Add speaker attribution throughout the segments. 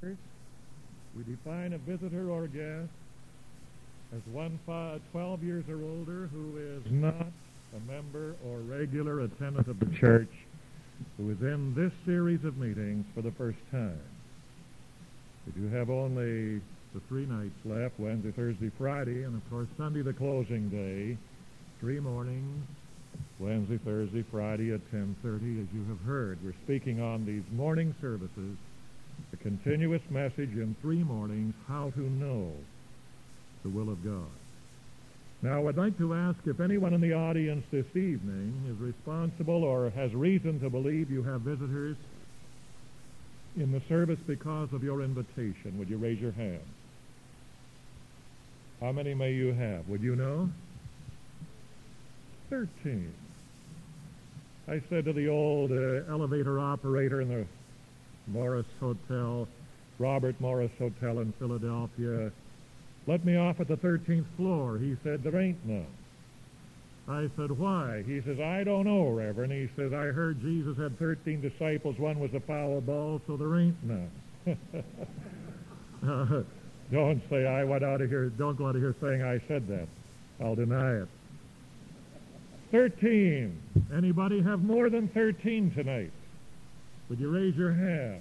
Speaker 1: We define a visitor or guest as one 12 years or older who is not a member or regular attendant of the church, who is in this series of meetings for the first time. We do have only the 3 nights left, Wednesday, Thursday, Friday, and of course Sunday the closing day. 3 mornings, Wednesday, Thursday, Friday at 10:30, as you have heard. We're speaking on these morning services, a continuous message in 3 mornings, how to know the will of God. Now, I'd like to ask if anyone in the audience this evening is responsible or has reason to believe you have visitors in the service because of your invitation. Would you raise your hand? How many may you have? Would you know? 13. I said to the old elevator operator in the Morris Hotel, Robert Morris Hotel in Philadelphia, let me off at the 13th floor. He said, there ain't none. I said, why? He says, I don't know, Reverend. He says, I heard Jesus had 13 disciples. One was a foul ball, so there ain't none. Don't say I went out of here. Don't go out of here saying I said that. I'll deny it. 13. Anybody have more than 13 tonight? Would you raise your hand?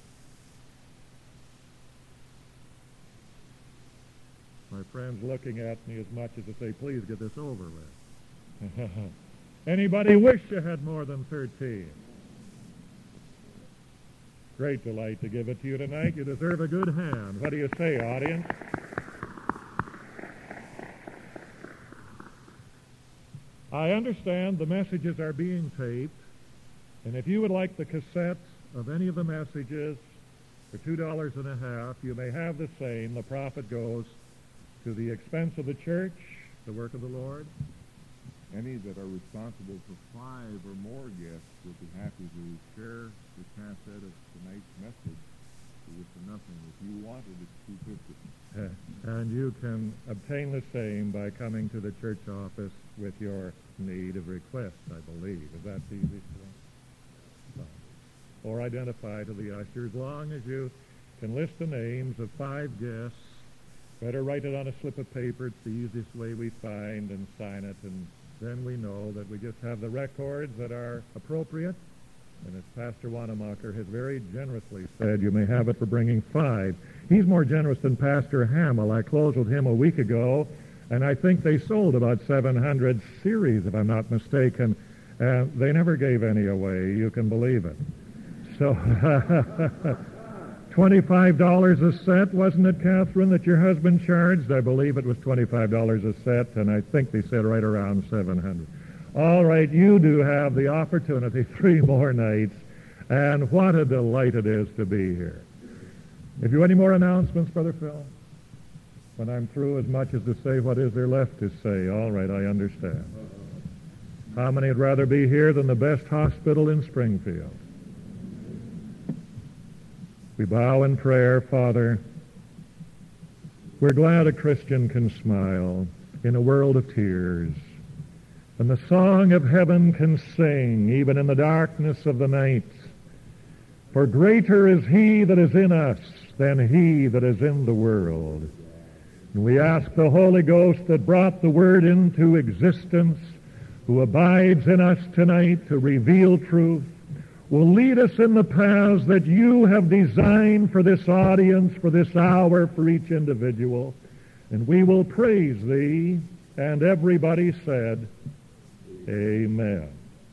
Speaker 1: My friend's looking at me as much as to say, please get this over with. Anybody wish you had more than 13? Great delight to give it to you tonight. You deserve a good hand. What do you say, audience? I understand the messages are being taped, and if you would like the cassettes of any of the messages for $2.50, you may have the same. The profit goes to the expense of the church, the work of the Lord.
Speaker 2: Any that are responsible for 5 or more guests will be happy to share the cassette of tonight's message with nothing. If you wanted, it's $2.50.
Speaker 1: And you can obtain the same by coming to the church office with your need of request, I believe. Is that easy? Or identify to the usher, as long as you can list the names of 5 guests. Better write it on a slip of paper. It's the easiest way we find, and sign it, and then we know that we just have the records that are appropriate. And as Pastor Wanamaker has very generously said, you may have it for bringing 5. He's more generous than Pastor Hamill. I closed with him a week ago, and I think they sold about 700 series, if I'm not mistaken. And they never gave any away. You can believe it. So, $25 a set, wasn't it, Catherine, that your husband charged? I believe it was $25 a set, and I think they said right around 700. All right, you do have the opportunity 3 more nights, and what a delight it is to be here. If you have any more announcements, Brother Phil? When I'm through, as much as to say, what is there left to say? All right, I understand. How many would rather be here than the best hospital in Springfield? We bow in prayer, Father. We're glad a Christian can smile in a world of tears, and the song of heaven can sing even in the darkness of the night. For greater is he that is in us than he that is in the world. And we ask the Holy Ghost that brought the Word into existence, who abides in us tonight to reveal truth, will lead us in the paths that you have designed for this audience, for this hour, for each individual. And we will praise thee. And everybody said, amen.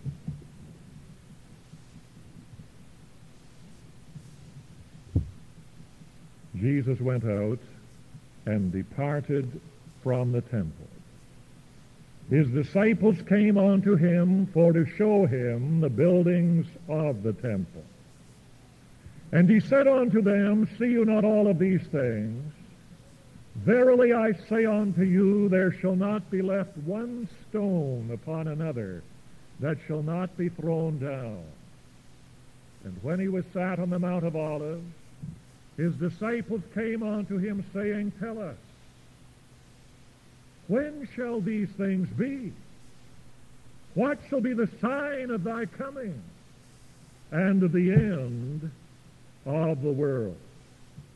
Speaker 1: Jesus went out and departed from the temple. His disciples came unto him for to show him the buildings of the temple. And he said unto them, see you not all of these things? Verily I say unto you, there shall not be left one stone upon another that shall not be thrown down. And when he was sat on the Mount of Olives, his disciples came unto him, saying, tell us, when shall these things be? What shall be the sign of thy coming and of the end of the world?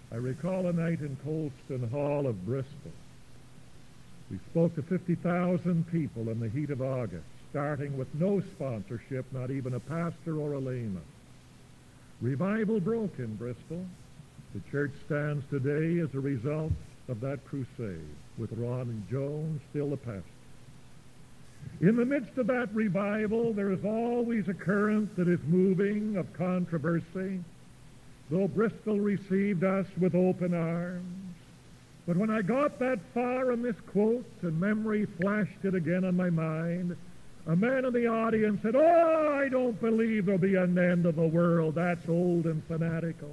Speaker 1: I recall a night in Colston Hall of Bristol. We spoke to 50,000 people in the heat of August, starting with no sponsorship, not even a pastor or a layman. Revival broke in Bristol. The church stands today as a result of that crusade, with Ron Jones still the pastor. In the midst of that revival, there is always a current that is moving of controversy, though Bristol received us with open arms. But when I got that far in this quote, and memory flashed it again on my mind, a man in the audience said, "Oh, I don't believe there'll be an end of the world. That's old and fanatical."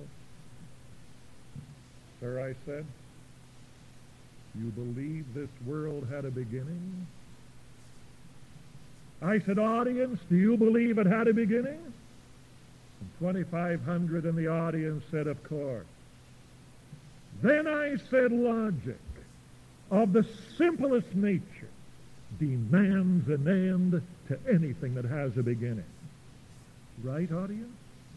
Speaker 1: "Sir," I said, "you believe this world had a beginning?" I said, "Audience, do you believe it had a beginning?" And 2,500 in the audience said, "Of course." Then I said, "Logic of the simplest nature demands an end to anything that has a beginning." Right, audience?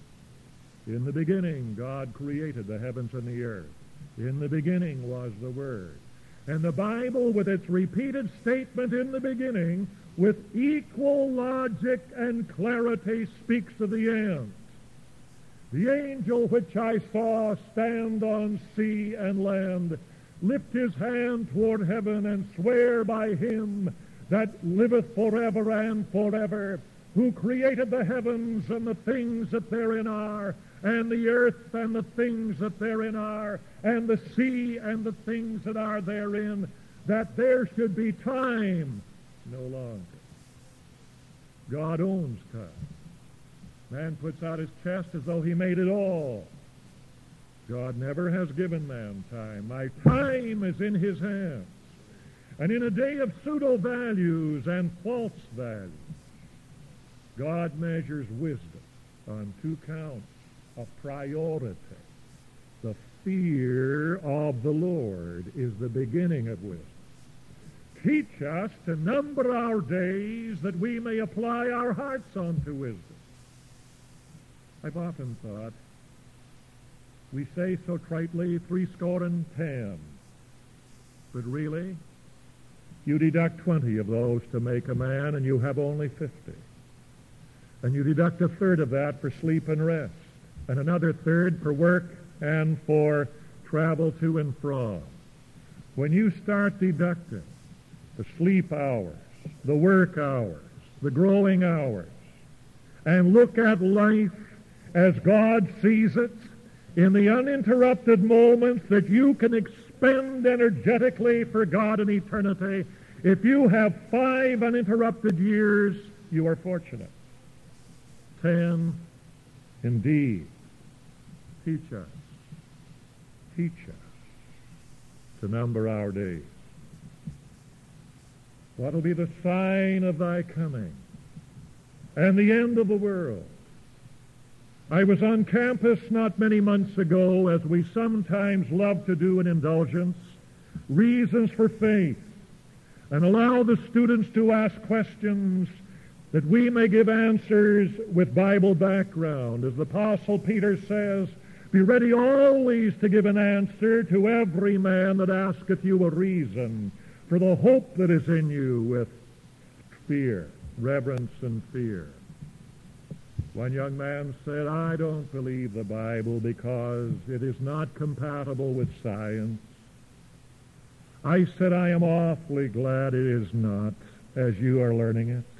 Speaker 1: In the beginning, God created the heavens and the earth. In the beginning was the Word. And the Bible, with its repeated statement in the beginning, with equal logic and clarity, speaks of the end. "The angel which I saw stand on sea and land, lift his hand toward heaven and swear by him that liveth forever and forever, who created the heavens and the things that therein are, and the earth and the things that therein are, and the sea and the things that are therein, that there should be time no longer." God owns time. Man puts out his chest as though he made it all. God never has given man time. My time is in his hands. And in a day of pseudo-values and false values, God measures wisdom on two counts of priority. The fear of the Lord is the beginning of wisdom. Teach us to number our days that we may apply our hearts unto wisdom. I've often thought, we say so tritely 70. But really, you deduct 20 of those to make a man, and you have only 50. And you deduct a third of that for sleep and rest, and another third for work and for travel to and from. When you start deducting the sleep hours, the work hours, the growing hours, and look at life as God sees it, in the uninterrupted moments that you can expend energetically for God in eternity, if you have 5 uninterrupted years, you are fortunate. 10, indeed. Teach us to number our days. What will be the sign of thy coming and the end of the world? I was on campus not many months ago, as we sometimes love to do in indulgence, reasons for faith, and allow the students to ask questions that we may give answers with Bible background. As the Apostle Peter says, "Be ready always to give an answer to every man that asketh you a reason for the hope that is in you with fear," reverence and fear. One young man said, "I don't believe the Bible because it is not compatible with science." I said, "I am awfully glad it is not, as you are learning it."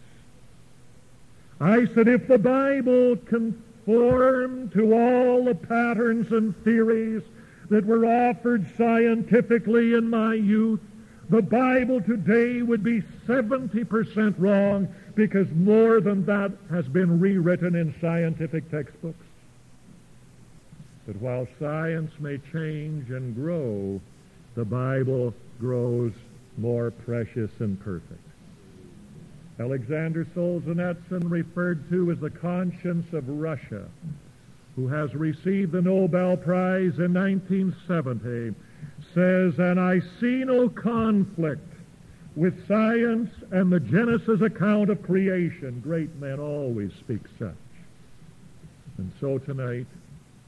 Speaker 1: I said, "If the Bible conformed to all the patterns and theories that were offered scientifically in my youth, the Bible today would be 70% wrong, because more than that has been rewritten in scientific textbooks." But while science may change and grow, the Bible grows more precious and perfect. Alexander Solzhenitsyn, referred to as the conscience of Russia, who has received the Nobel Prize in 1970, says, "And I see no conflict with science and the Genesis account of creation." Great men always speak such. And so tonight,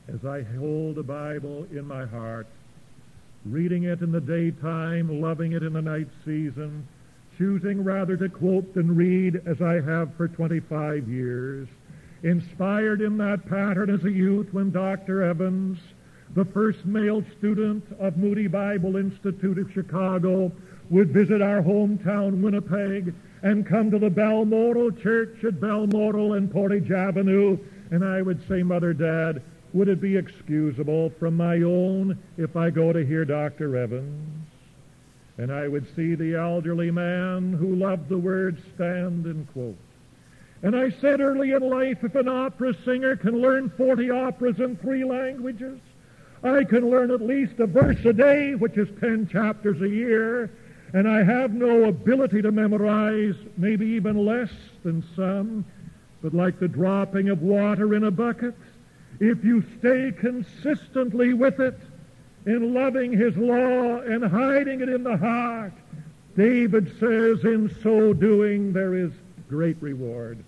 Speaker 1: as I hold the Bible in my heart, reading it in the daytime, loving it in the night season, choosing rather to quote than read as I have for 25 years, inspired in that pattern as a youth when Dr. Evans, the first male student of Moody Bible Institute of Chicago, would visit our hometown, Winnipeg, and come to the Balmoral Church at Balmoral and Portage Avenue, and I would say, Mother, Dad, would it be excusable from my own if I go to hear Dr. Evans? And I would see the elderly man who loved the word stand and quote. And I said early in life, if an opera singer can learn 40 operas in 3 languages, I can learn at least a verse a day, which is 10 chapters a year, and I have no ability to memorize, maybe even less than some, but like the dropping of water in a bucket, if you stay consistently with it, in loving his law and hiding it in the heart, David says, in so doing there is great reward.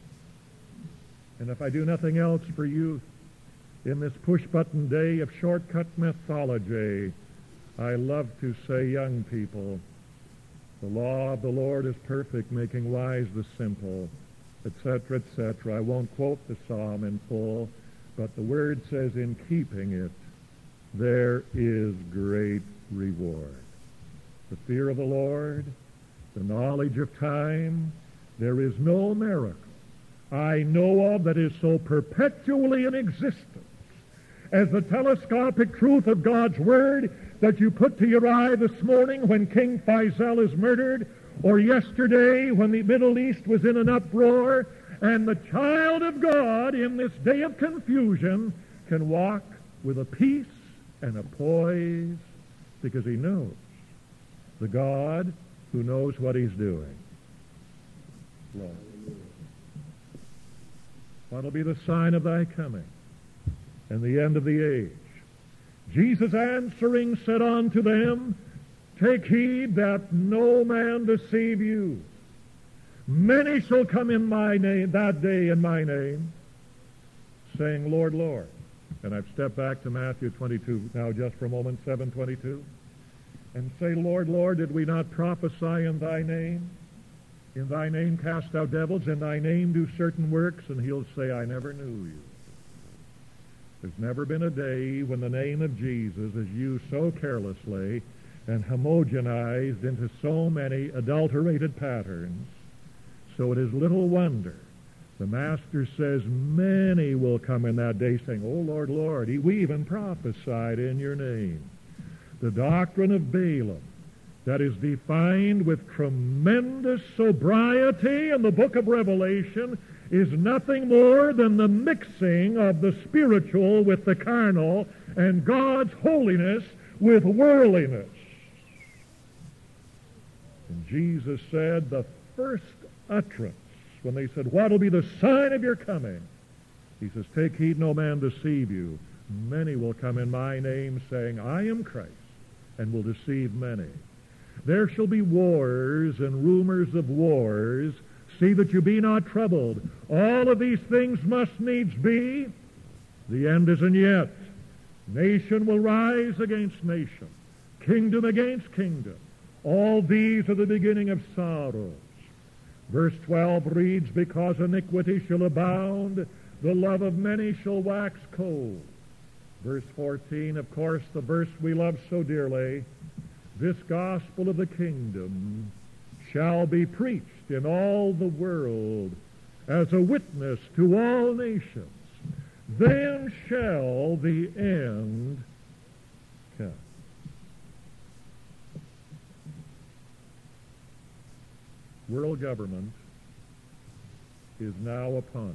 Speaker 1: And if I do nothing else for youth, in this push-button day of shortcut mythology, I love to say, young people, the law of the Lord is perfect, making wise the simple, etc., etc. I won't quote the psalm in full, but the word says, in keeping it, there is great reward. The fear of the Lord, the knowledge of time, there is no miracle I know of that is so perpetually in existence as the telescopic truth of God's Word that you put to your eye this morning when King Faisal is murdered, or yesterday when the Middle East was in an uproar, and the child of God in this day of confusion can walk with a peace and a poise because he knows the God who knows what he's doing. Lord, what'll be the sign of thy coming and the end of the age? Jesus answering said unto them, take heed that no man deceive you. Many shall come in my name, that day in my name, saying, Lord, Lord. And I've stepped back to Matthew 22 now just for a moment, 7:22. And say, Lord, Lord, did we not prophesy in thy name? In thy name cast out devils, in thy name do certain works, and he'll say, I never knew you. There's never been a day when the name of Jesus is used so carelessly and homogenized into so many adulterated patterns. So it is little wonder the Master says, many will come in that day saying, oh, Lord, Lord, we even prophesied in your name. The doctrine of Balaam that is defined with tremendous sobriety in the book of Revelation is nothing more than the mixing of the spiritual with the carnal and God's holiness with worldliness. And Jesus said the first utterance when they said, what will be the sign of your coming? He says, take heed no man deceive you. Many will come in my name saying, I am Christ, and will deceive many. There shall be wars and rumors of wars. See that you be not troubled. All of these things must needs be. The end isn't yet. Nation will rise against nation, kingdom against kingdom. All these are the beginning of sorrows. Verse 12 reads, because iniquity shall abound, the love of many shall wax cold. Verse 14, of course, the verse we love so dearly, this gospel of the kingdom shall be preached in all the world as a witness to all nations. Then shall the end come. World government is now upon us.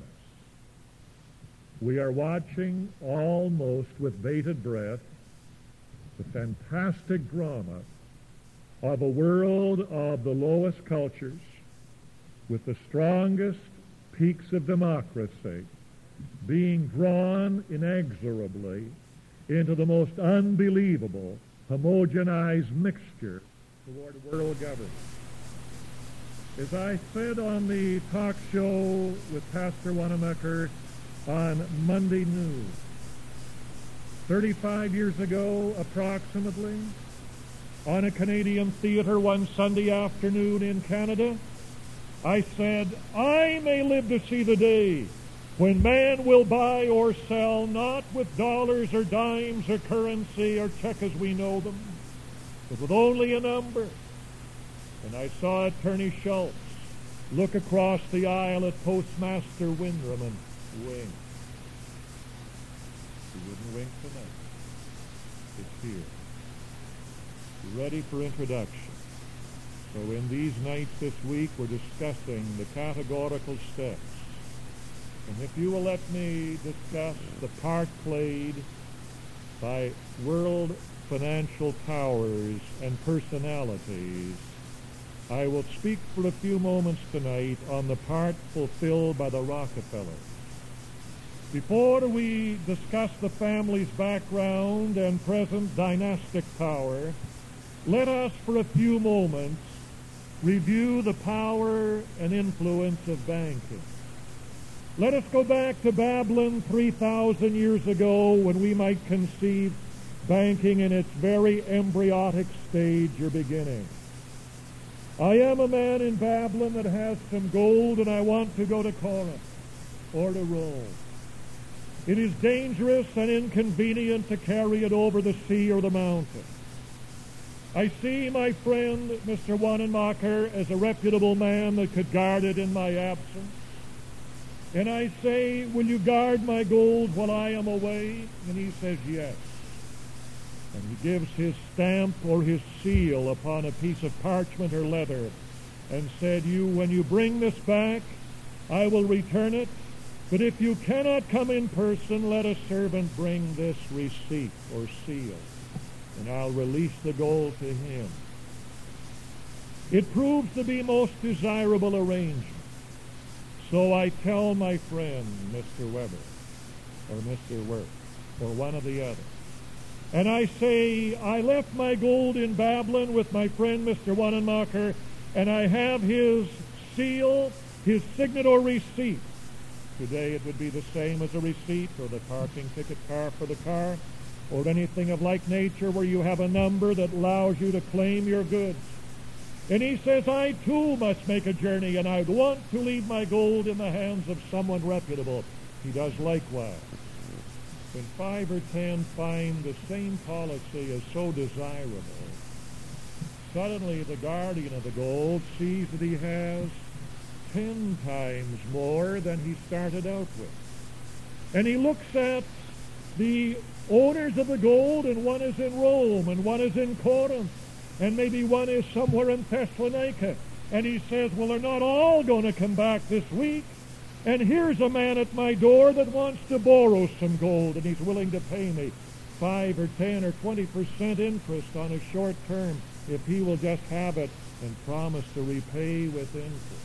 Speaker 1: We are watching almost with bated breath the fantastic drama of a world of the lowest cultures with the strongest peaks of democracy being drawn inexorably into the most unbelievable homogenized mixture toward world government. As I said on the talk show with Pastor Wanamaker on Monday noon, 35 years ago, approximately, on a Canadian theater one Sunday afternoon in Canada, I said, I may live to see the day when man will buy or sell not with dollars or dimes or currency or check as we know them, but with only a number. And I saw Attorney Schultz look across the aisle at Postmaster Windrum and wink. He wouldn't wink tonight. It's here. Ready for introduction. So in these nights this week, we're discussing the categorical steps. And if you will let me discuss the part played by world financial powers and personalities, I will speak for a few moments tonight on the part fulfilled by the Rockefellers. Before we discuss the family's background and present dynastic power, let us for a few moments review the power and influence of banking. Let us go back to Babylon 3,000 years ago when we might conceive banking in its very embryonic stage or beginning. I am a man in Babylon that has some gold and I want to go to Corinth or to Rome. It is dangerous and inconvenient to carry it over the sea or the mountain. I see my friend, Mr. Wanenmacher, as a reputable man that could guard it in my absence. And I say, will you guard my gold while I am away? And he says, yes. And he gives his stamp or his seal upon a piece of parchment or leather and said, when you bring this back, I will return it. But if you cannot come in person, let a servant bring this receipt or seal, and I'll release the gold to him. It proves to be most desirable arrangement. So I tell my friend, Mr. Weber, or Mr. Worth, or one or the other, and I say, I left my gold in Babylon with my friend, Mr. Wanenmacher, and I have his seal, his signet or receipt. Today it would be the same as a receipt or the parking ticket car for the car or anything of like nature where you have a number that allows you to claim your goods. And he says, I too must make a journey and I'd want to leave my gold in the hands of someone reputable. He does likewise. When 5 or 10 find the same policy as so desirable, suddenly the guardian of the gold sees that he has 10 times more than he started out with. And he looks at the owners of the gold, and one is in Rome, and one is in Corinth, and maybe one is somewhere in Thessalonica. And he says, well, they're not all going to come back this week. And here's a man at my door that wants to borrow some gold, and he's willing to pay me 5 or 10 or 20% interest on a short term if he will just have it and promise to repay with interest.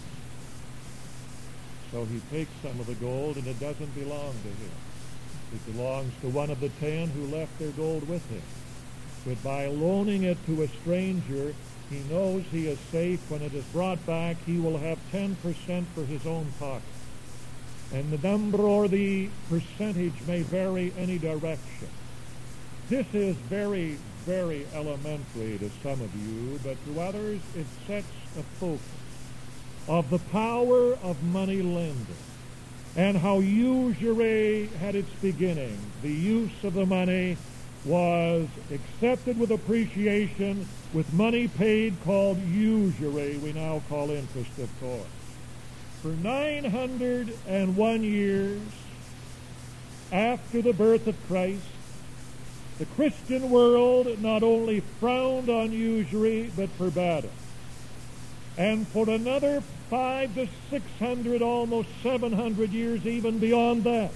Speaker 1: So he takes some of the gold, and it doesn't belong to him. It belongs to one of the 10 who left their gold with him. But by loaning it to a stranger, he knows he is safe. When it is brought back, he will have 10% for his own pocket. And the number or the percentage may vary any direction. This is very, very elementary to some of you, but to others it sets a focus of the power of money lending and how usury had its beginning. The use of the money was accepted with appreciation, with money paid called usury. We now call interest, of course. For 901 years after the birth of Christ, the Christian world not only frowned on usury, but forbade it. And for another 500 to 600, almost 700 years, even beyond that,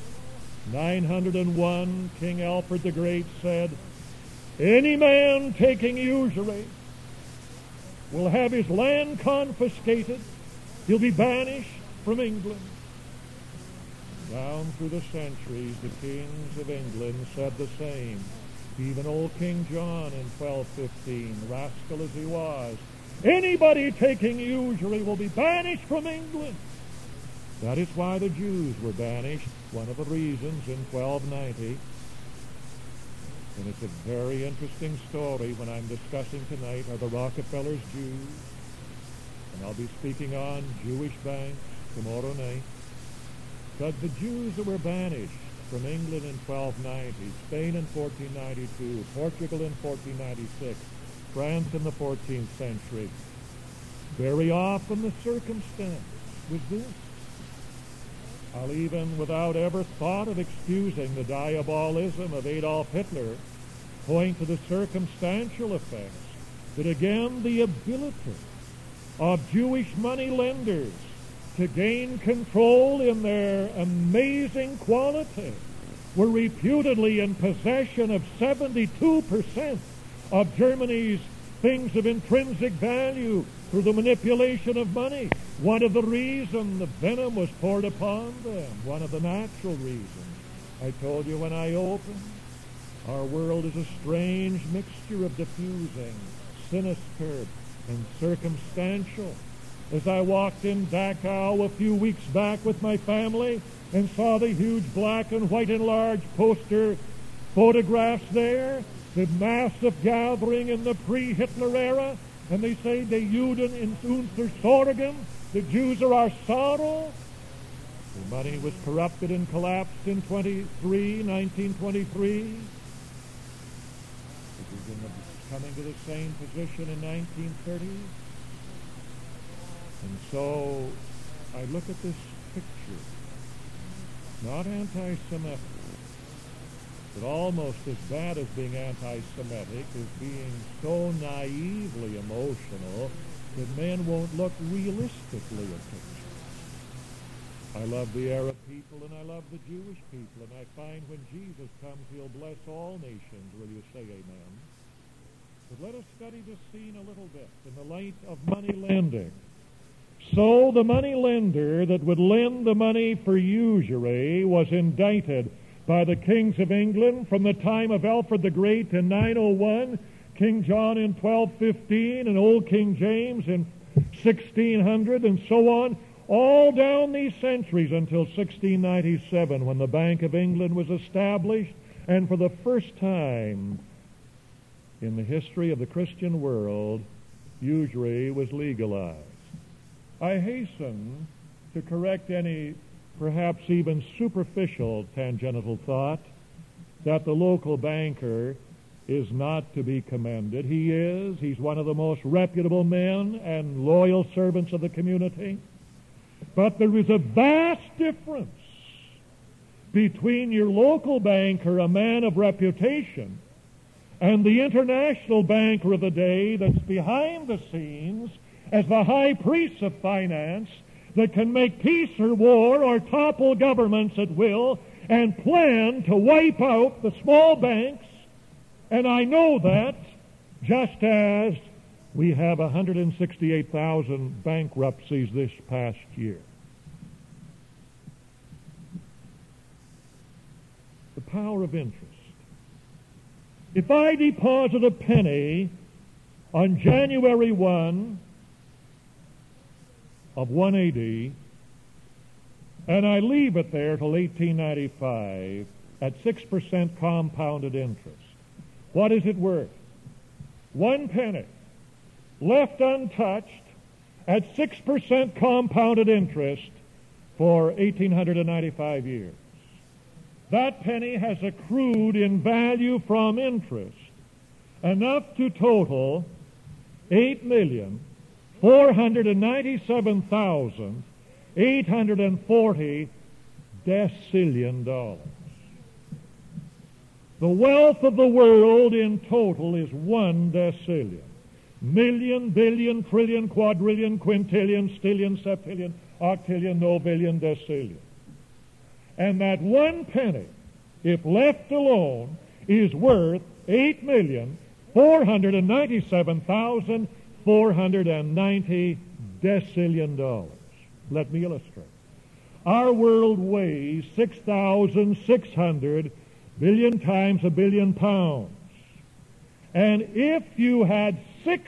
Speaker 1: 901, King Alfred the Great said, any man taking usury will have his land confiscated. He'll be banished from England. Down through the centuries, the kings of England said the same. Even old King John in 1215, rascal as he was, anybody taking usury will be banished from England. That is why the Jews were banished. One of the reasons in 1290, And it's a very interesting story when I'm discussing tonight are the Rockefellers Jews. And I'll be speaking on Jewish banks tomorrow night. But the Jews that were banished from England in 1290, Spain in 1492, Portugal in 1496, France in the 14th century, very often the circumstance was this. I'll even, without ever thought of excusing the diabolism of Adolf Hitler, point to the circumstantial effects that again the ability of Jewish money lenders to gain control in their amazing quality were reputedly in possession of 72% of Germany's things of intrinsic value through the manipulation of money. One of the reasons the venom was poured upon them, one of the natural reasons. I told you when I opened, our world is a strange mixture of diffusing, sinister, and circumstantial. As I walked in Dachau a few weeks back with my family and saw the huge black and white enlarged poster photographs there, the massive gathering in the pre-Hitler era, and they say the Juden in unser Sorgen, the Jews are our sorrow. The money was corrupted and collapsed in 1923. It was coming to the same position in 1930. And so I look at this picture, not anti-Semitic, but almost as bad as being anti-Semitic is being so naively emotional that men won't look realistically at pictures. I love the Arab people and I love the Jewish people, and I find when Jesus comes, he'll bless all nations. Will you say amen? But let us study this scene a little bit in the light of money lending. So the money lender that would lend the money for usury was indicted by the kings of England from the time of Alfred the Great in 901, King John in 1215, and Old King James in 1600, and so on, all down these centuries until 1697, when the Bank of England was established, and for the first time in the history of the Christian world, usury was legalized. I hasten to correct any perhaps even superficial tangential thought that the local banker is not to be commended. He is. He's one of the most reputable men and loyal servants of the community. But there is a vast difference between your local banker, a man of reputation, and the international banker of the day that's behind the scenes as the high priest of finance that can make peace or war or topple governments at will and plan to wipe out the small banks. And I know that just as we have 168,000 bankruptcies this past year. The power of interest. If I deposit a penny on January 1 of 180, and I leave it there till 1895 at 6% compounded interest, what is it worth? 1 penny left untouched at 6% compounded interest for 1,895 years. That penny has accrued in value from interest enough to total $8,497,840 decillion dollars. The wealth of the world in total is 1 decillion. Million, billion, trillion, quadrillion, quintillion, stillion, septillion, octillion, novillion, decillion. And that 1 penny, if left alone, is worth 8,497,490 decillion dollars. Let me illustrate. Our world weighs 6,600 billion times a billion pounds. And if you had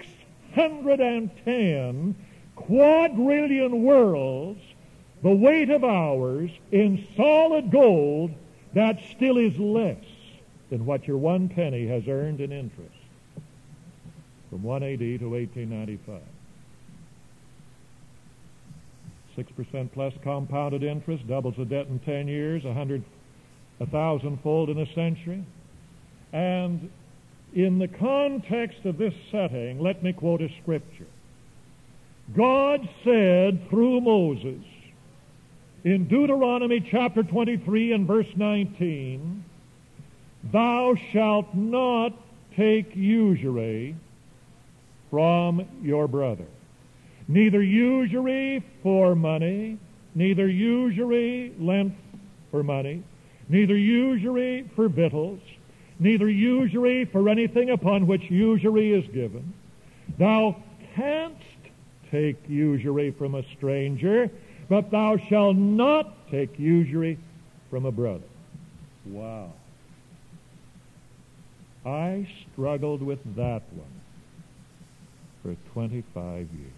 Speaker 1: 610 quadrillion worlds, the weight of ours in solid gold, that still is less than what your 1 penny has earned in interest from 1 AD to 1895. 6% plus compounded interest doubles the debt in 10 years, 1,000-fold in a century. And in the context of this setting, let me quote a scripture. God said through Moses in Deuteronomy chapter 23 and verse 19, "Thou shalt not take usury from your brother." Neither usury for money, neither usury lent for money, neither usury for victuals, neither usury for anything upon which usury is given. Thou canst take usury from a stranger, but thou shalt not take usury from a brother. Wow. I struggled with that one for 25 years.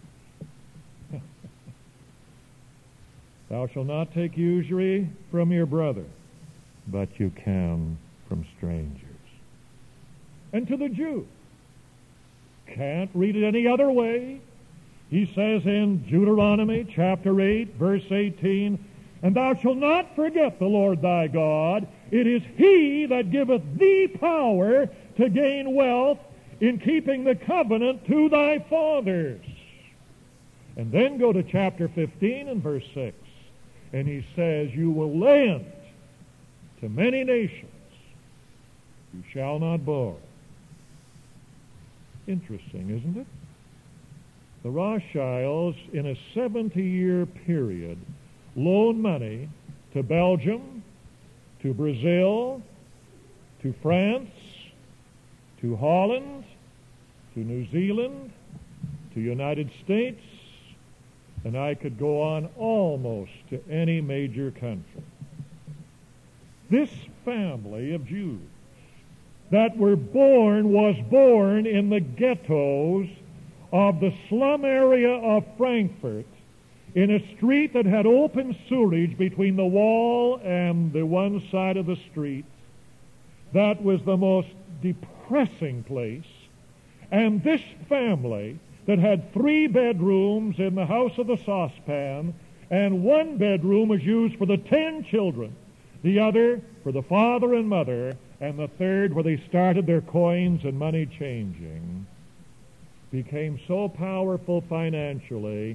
Speaker 1: Thou shalt not take usury from your brother, but you can from strangers. And to the Jew, can't read it any other way. He says in Deuteronomy chapter 8, verse 18, "And thou shalt not forget the Lord thy God. It is he that giveth thee power to gain wealth in keeping the covenant to thy fathers." And then go to chapter 15 and verse 6. And he says, "You will lend to many nations. You shall not borrow." Interesting, isn't it? The Rothschilds, in a 70-year period, loaned money to Belgium, to Brazil, to France, to Holland, to New Zealand, to United States, and I could go on almost to any major country. This family of Jews that was born in the ghettos of the slum area of Frankfurt, in a street that had open sewerage between the wall and the one side of the street. That was the most depressing place. And this family that had 3 bedrooms in the house of the saucepan, and 1 bedroom was used for the 10 children, the other for the father and mother, and the third where they started their coins and money changing, became so powerful financially.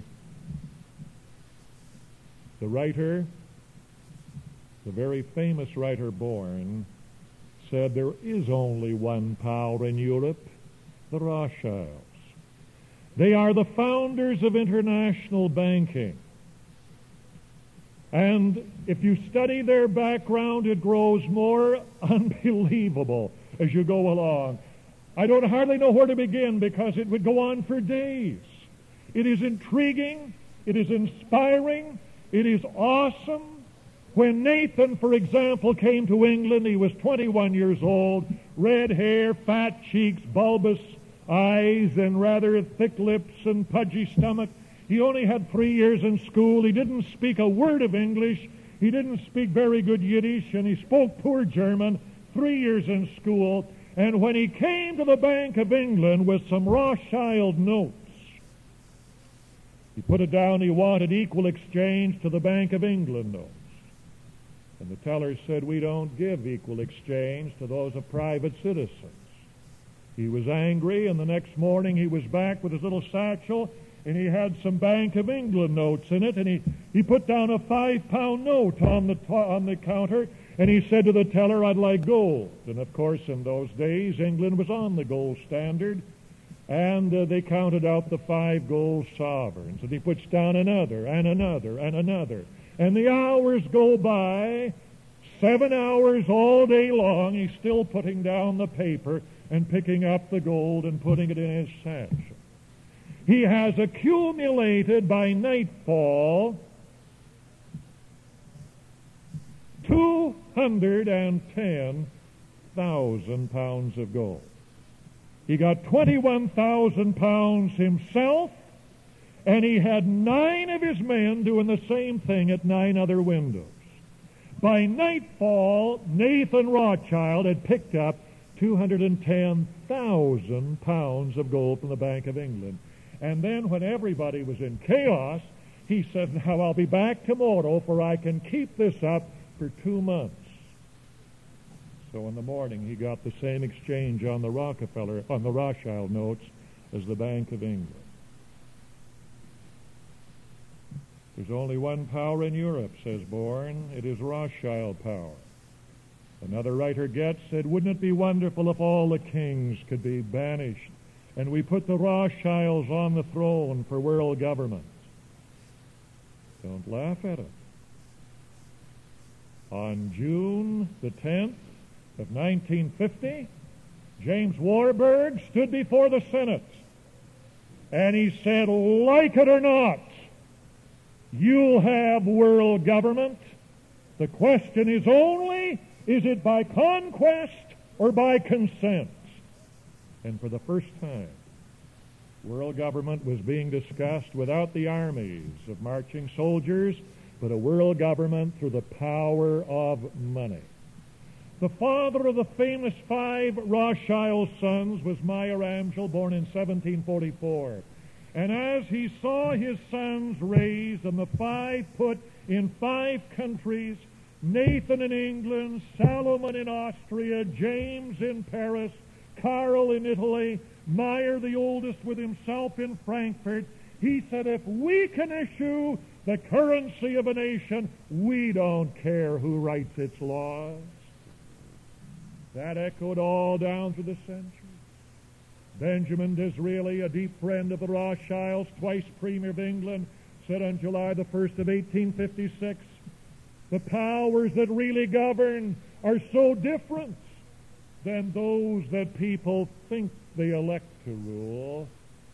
Speaker 1: The writer, the very famous writer Bourne, said there is only one power in Europe, the Rothschilds. They are the founders of international banking. And if you study their background, it grows more unbelievable as you go along. I don't hardly know where to begin because it would go on for days. It is intriguing. It is inspiring. It is awesome. When Nathan, for example, came to England, he was 21 years old, red hair, fat cheeks, bulbous eyes, and rather thick lips and pudgy stomach. He only had 3 years in school. He didn't speak a word of English. He didn't speak very good Yiddish, and he spoke poor German, 3 years in school. And when he came to the Bank of England with some Rothschild notes, he put it down he wanted equal exchange to the Bank of England notes. And the teller said, "We don't give equal exchange to those of private citizens." He was angry, and the next morning he was back with his little satchel, and he had some Bank of England notes in it, and he put down a £5 note on the counter, and he said to the teller, "I'd like gold." And of course, in those days, England was on the gold standard, and they counted out the 5 gold sovereigns, and he puts down another, and another, and another. And the hours go by, 7 hours all day long, he's still putting down the paper and picking up the gold and putting it in his satchel. He has accumulated by nightfall 210,000 pounds of gold. He got 21,000 pounds himself, and he had 9 of his men doing the same thing at 9 other windows. By nightfall, Nathan Rothschild had picked up 210,000 pounds of gold from the Bank of England. And then when everybody was in chaos, he said, now I'll be back tomorrow, for I can keep this up for 2 months. So in the morning, he got the same exchange on the Rothschild notes as the Bank of England. There's only one power in Europe, says Bourne. It is Rothschild power. Another writer Getz said, wouldn't it be wonderful if all the kings could be banished and we put the Rothschilds on the throne for world government? Don't laugh at it. On June the 10th of 1950, James Warburg stood before the Senate and he said, like it or not, you'll have world government. The question is only, is it by conquest or by consent? And for the first time, world government was being discussed without the armies of marching soldiers, but a world government through the power of money. The father of the famous 5 Rothschild sons was Meyer Amschel, born in 1744. And as he saw his sons raised, and the 5 put in 5 countries, Nathan in England, Salomon in Austria, James in Paris, Karl in Italy, Meyer the oldest with himself in Frankfurt, he said, if we can issue the currency of a nation, we don't care who writes its laws. That echoed all down through the centuries. Benjamin Disraeli, a deep friend of the Rothschilds, twice Premier of England, said on July the 1st of 1856, the powers that really govern are so different than those that people think they elect to rule.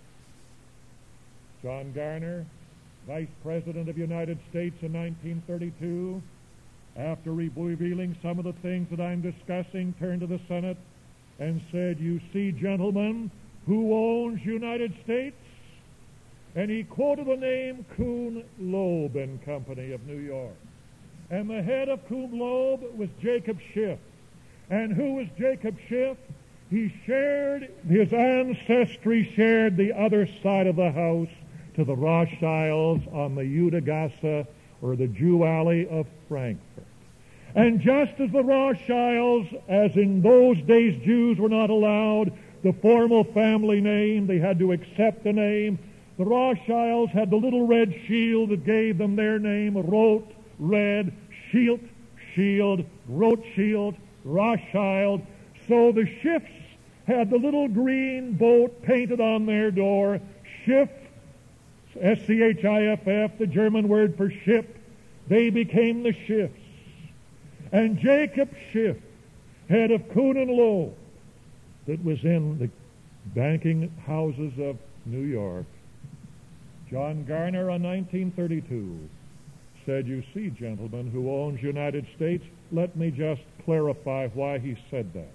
Speaker 1: John Garner, Vice President of the United States in 1932, after revealing some of the things that I'm discussing, turned to the Senate and said, you see, gentlemen, who owns United States? And he quoted the name Kuhn Loeb and Company of New York. And the head of Kuhn Loeb was Jacob Schiff. And who was Jacob Schiff? He shared, his ancestry shared the other side of the house to the Rothschilds on the Udagasse, or the Jew Alley of Frankfurt. And just as the Rothschilds, as in those days Jews were not allowed the formal family name, they had to accept the name, the Rothschilds had the little red shield that gave them their name, Roth, red, Schild, shield, Rothschild, Rothschild. So the Schiffs had the little green boat painted on their door, Schiff, S-C-H-I-F-F, the German word for ship. They became the Schiffs. And Jacob Schiff, head of Kuhn and Loeb, that was in the banking houses of New York, John Garner in 1932 said, you see, gentlemen, who owns United States, let me just clarify why he said that.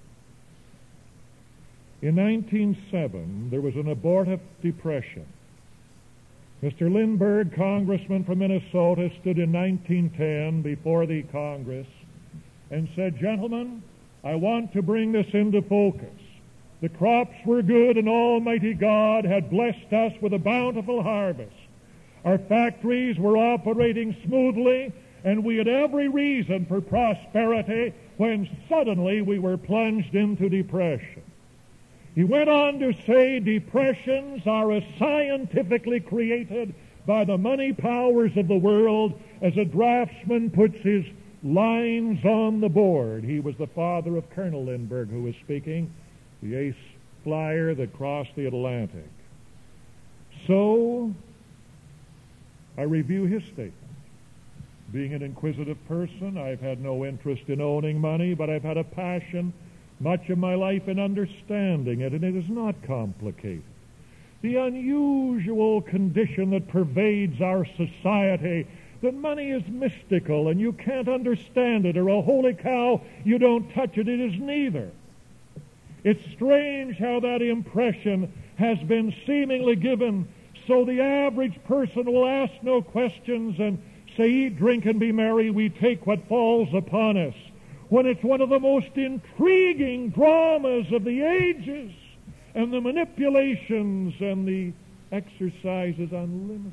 Speaker 1: In 1907, there was an abortive depression. Mr. Lindbergh, congressman from Minnesota, stood in 1910 before the Congress and said, gentlemen, I want to bring this into focus. The crops were good and Almighty God had blessed us with a bountiful harvest. Our factories were operating smoothly and we had every reason for prosperity when suddenly we were plunged into depression. He went on to say depressions are as scientifically created by the money powers of the world as a draftsman puts his lines on the board. He was the father of Colonel Lindbergh who was speaking, the ace flyer that crossed the Atlantic. So, I review his statement. Being an inquisitive person, I've had no interest in owning money, but I've had a passion much of my life in understanding it, and it is not complicated. The unusual condition that pervades our society, that money is mystical and you can't understand it, or a holy cow, you don't touch it, it is neither. It's strange how that impression has been seemingly given, so the average person will ask no questions and say, eat, drink, and be merry, we take what falls upon us, when it's one of the most intriguing dramas of the ages, and the manipulations and the exercises unlimited.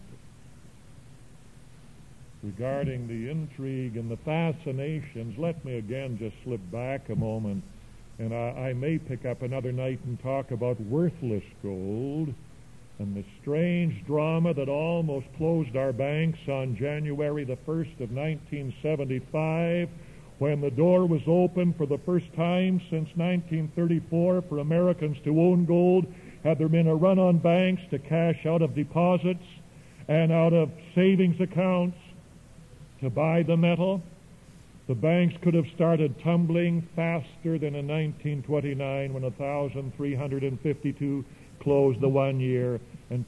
Speaker 1: Regarding the intrigue and the fascinations, let me again just slip back a moment, and I may pick up another night and talk about worthless gold and the strange drama that almost closed our banks on January the 1st of 1975, when the door was open for the first time since 1934 for Americans to own gold. Had there been a run on banks to cash out of deposits and out of savings accounts to buy the metal, the banks could have started tumbling faster than in 1929, when 1,352 closed the one year and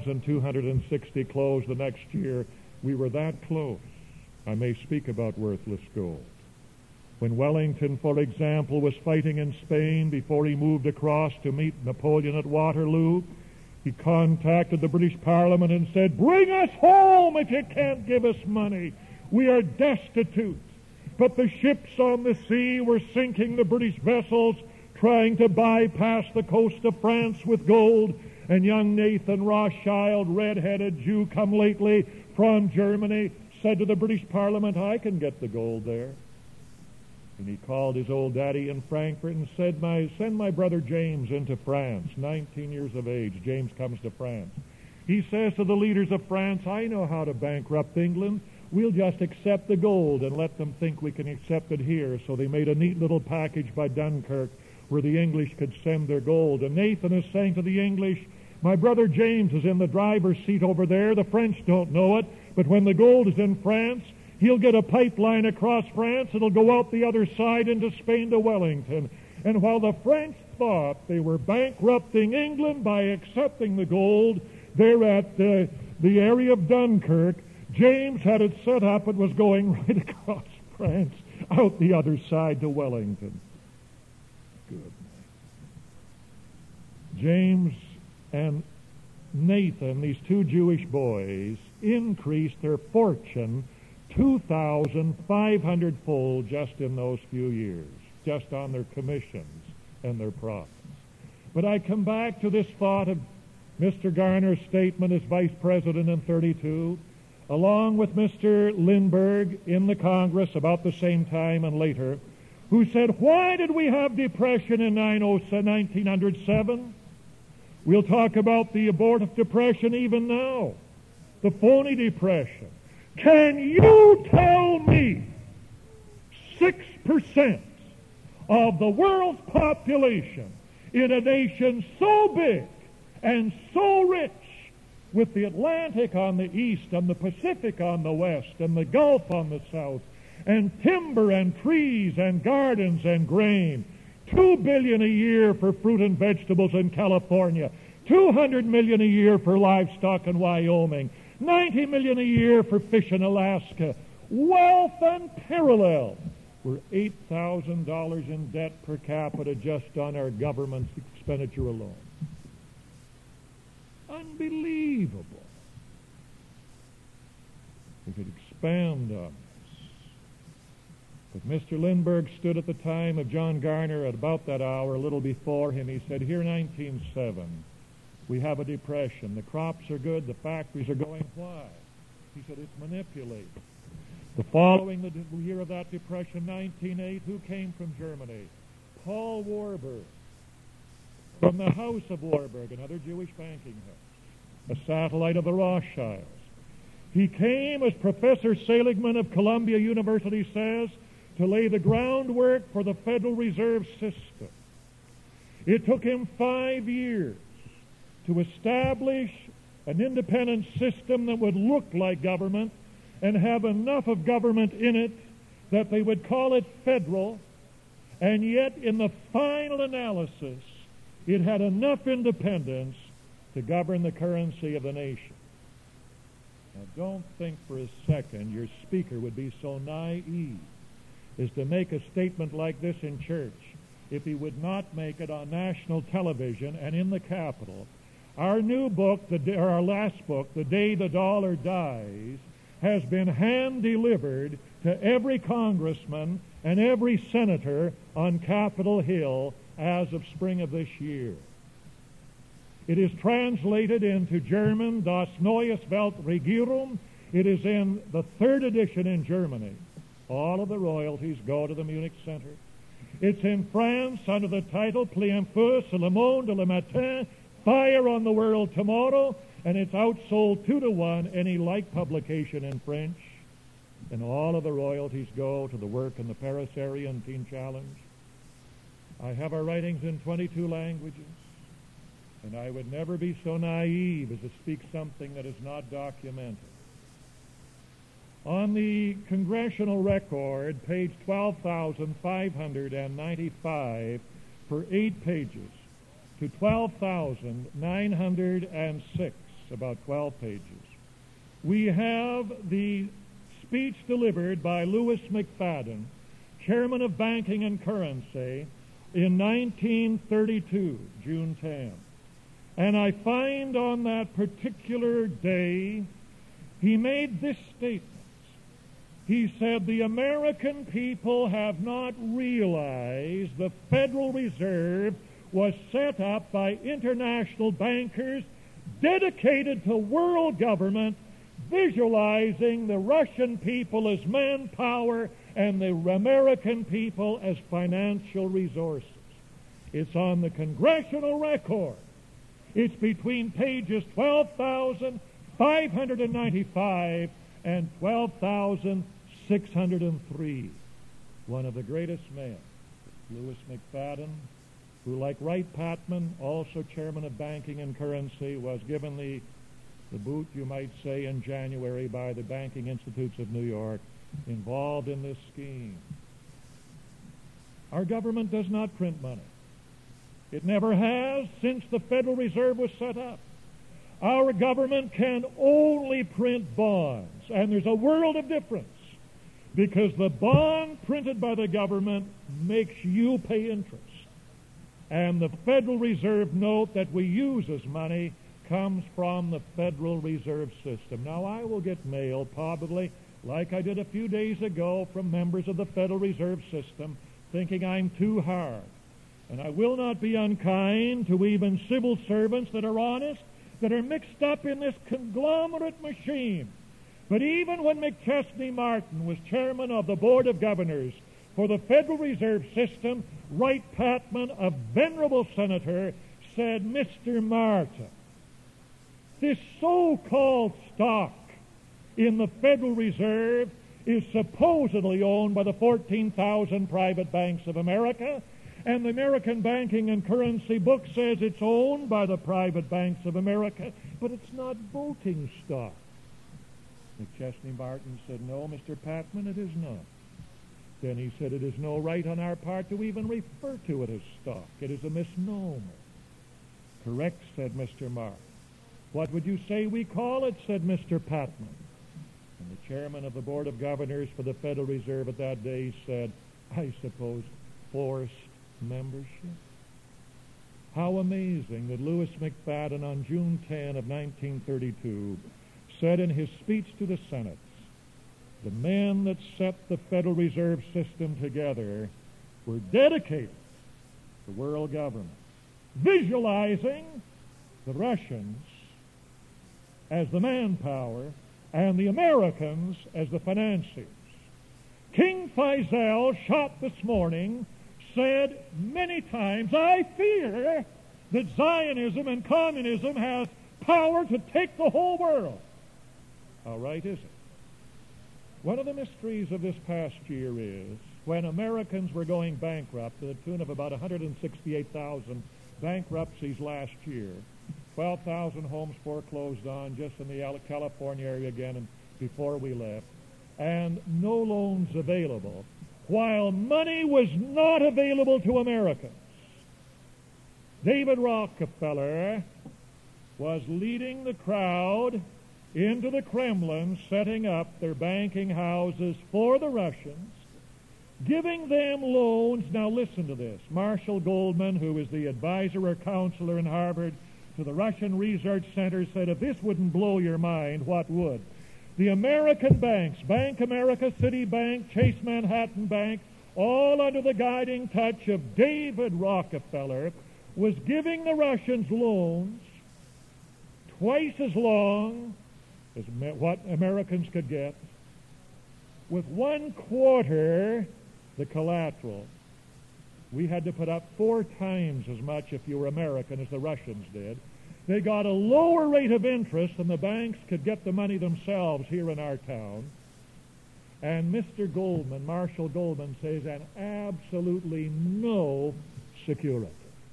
Speaker 1: 2,260 closed the next year. We were that close. I may speak about worthless gold. When Wellington, for example, was fighting in Spain before he moved across to meet Napoleon at Waterloo, he contacted the British Parliament and said, "Bring us home if you can't give us money. We are destitute." But the ships on the sea were sinking the British vessels, trying to bypass the coast of France with gold. And young Nathan Rothschild, red-headed Jew come lately from Germany, said to the British Parliament, "I can get the gold there." And he called his old daddy in Frankfurt and said, "Send my brother James into France." 19 years of age, James comes to France. He says to the leaders of France, "I know how to bankrupt England. We'll just accept the gold and let them think we can accept it here." So they made a neat little package by Dunkirk where the English could send their gold. And Nathan is saying to the English, "My brother James is in the driver's seat over there. The French don't know it, but when the gold is in France, he'll get a pipeline across France. It'll go out the other side into Spain to Wellington." And while the French thought they were bankrupting England by accepting the gold there at the area of Dunkirk, James had it set up. It was going right across France, out the other side to Wellington. Good. James and Nathan, these two Jewish boys, increased their fortune 2,500-fold just in those few years, just on their commissions and their profits. But I come back to this thought of Mr. Garner's statement as vice president in 32, along with Mr. Lindbergh in the Congress about the same time and later, who said, "Why did we have depression in 1907? We'll talk about the abortive depression even now, the phony depression. Can you tell me 6% of the world's population in a nation so big and so rich, with the Atlantic on the east and the Pacific on the west and the Gulf on the south, and timber and trees and gardens and grain, $2 billion a year for fruit and vegetables in California, $200 million a year for livestock in Wyoming, $90 million a year for fish in Alaska, wealth unparalleled. We're $8,000 in debt per capita just on our government's expenditure alone. Unbelievable. We could expand on this. But Mr. Lindbergh stood at the time of John Garner at about that hour, a little before him. He said, "Here, 1907, we have a depression. The crops are good. The factories are going. Why?" He said, "It's manipulated." The following the year of that depression, 1908, who came from Germany? Paul Warburg, from the House of Warburg, another Jewish banking house, a satellite of the Rothschilds. He came, as Professor Seligman of Columbia University says, to lay the groundwork for the Federal Reserve System. It took him 5 years to establish an independent system that would look like government and have enough of government in it that they would call it federal, and yet in the final analysis it had enough independence to govern the currency of the nation. Now don't think for a second your speaker would be so naive as to make a statement like this in church if he would not make it on national television and in the Capitol. Our new book, our last book, The Day the Dollar Dies, has been hand-delivered to every congressman and every senator on Capitol Hill as of spring of this year. It is translated into German, Das Neues Weltregierung. It is in the 3rd edition in Germany. All of the royalties go to the Munich Center. It's in France under the title Plein en feu sur le monde le matin, Fire on the World Tomorrow, and it's outsold 2-to-1 any like publication in French. And all of the royalties go to the work in the Paris area and Teen Challenge. I have our writings in 22 languages, and I would never be so naive as to speak something that is not documented. On the congressional record, page 12,595 for 8 pages to 12,906, about 12 pages. We have the speech delivered by Lewis McFadden, chairman of Banking and Currency, in 1932, June 10. And I find on that particular day, he made this statement. He said, the American people have not realized the Federal Reserve was set up by international bankers dedicated to world government, visualizing the Russian people as manpower and the American people as financial resources. It's on the congressional record. It's between pages 12,595 and 12,603. One of the greatest men, Lewis McFadden, who, like Wright Patman, also chairman of Banking and Currency, was given the boot, you might say, in January by the Banking Institutes of New York, involved in this scheme. Our government does not print money. It never has since the Federal Reserve was set up. Our government can only print bonds, and there's a world of difference, because the bond printed by the government makes you pay interest. And the Federal Reserve note that we use as money comes from the Federal Reserve System. Now, I will get mail, probably, like I did a few days ago, from members of the Federal Reserve System, thinking I'm too hard. And I will not be unkind to even civil servants that are honest, that are mixed up in this conglomerate machine. But even when McChesney Martin was chairman of the Board of Governors for the Federal Reserve System, Wright Patman, a venerable senator, said, Mr. Martin, this so-called stock in the Federal Reserve is supposedly owned by the 14,000 private banks of America, and the American Banking and Currency book says it's owned by the private banks of America, but it's not voting stock. McChesney Martin said, no, Mr. Patman, it is not. Then he said, it is no right on our part to even refer to it as stock. It is a misnomer. Correct, said Mr. Martin. What would you say we call it, said Mr. Patman. And the chairman of the Board of Governors for the Federal Reserve at that day said, I suppose, forced membership. How amazing that Lewis McFadden on June 10 of 1932 said in his speech to the Senate, the men that set the Federal Reserve System together were dedicated to world government, visualizing the Russians as the manpower and the Americans as the financiers. King Faisal, shot this morning, said many times, I fear that Zionism and communism has power to take the whole world. How right is it? One of the mysteries of this past year is when Americans were going bankrupt to the tune of about 168,000 bankruptcies last year, 12,000 homes foreclosed on just in the California area again and before we left, and no loans available, while money was not available to Americans. David Rockefeller was leading the crowd into the Kremlin, setting up their banking houses for the Russians, giving them loans. Now listen to this. Marshall Goldman, who is the advisor or counselor in Harvard to the Russian Research Center, said, if this wouldn't blow your mind, what would? The American banks, Bank America, Citibank, Chase Manhattan Bank, all under the guiding touch of David Rockefeller, was giving the Russians loans twice as long as what Americans could get, with 1/4 the collateral. We had to put up 4 times as much if you were American as the Russians did. They got a lower rate of interest than the banks could get the money themselves here in our town. And Mr. Goldman, Marshall Goldman, says, and absolutely no security.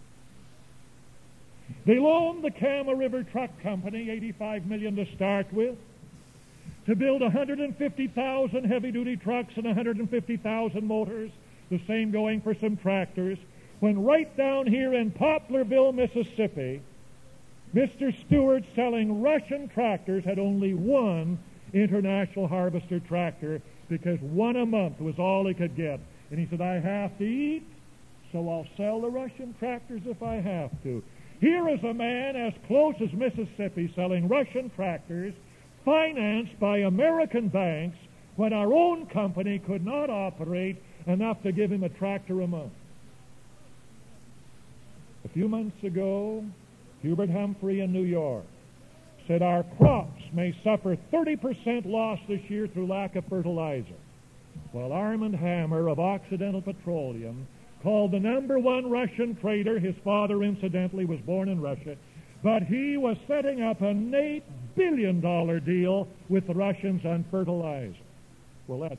Speaker 1: They loaned the Kama River Truck Company $85 million to start with, to build 150,000 heavy-duty trucks and 150,000 motors, the same going for some tractors, when right down here in Poplarville, Mississippi, Mr. Stewart, selling Russian tractors, had only one International Harvester tractor because one a month was all he could get. And he said, I have to eat, so I'll sell the Russian tractors if I have to. Here is a man as close as Mississippi selling Russian tractors financed by American banks when our own company could not operate enough to give him a tractor a month. A few months ago, Hubert Humphrey in New York said our crops may suffer 30% loss this year through lack of fertilizer, while Armand Hammer of Occidental Petroleum called the #1 Russian trader, his father incidentally was born in Russia, but he was setting up an $8 billion deal with the Russians on fertilizer. Well, that's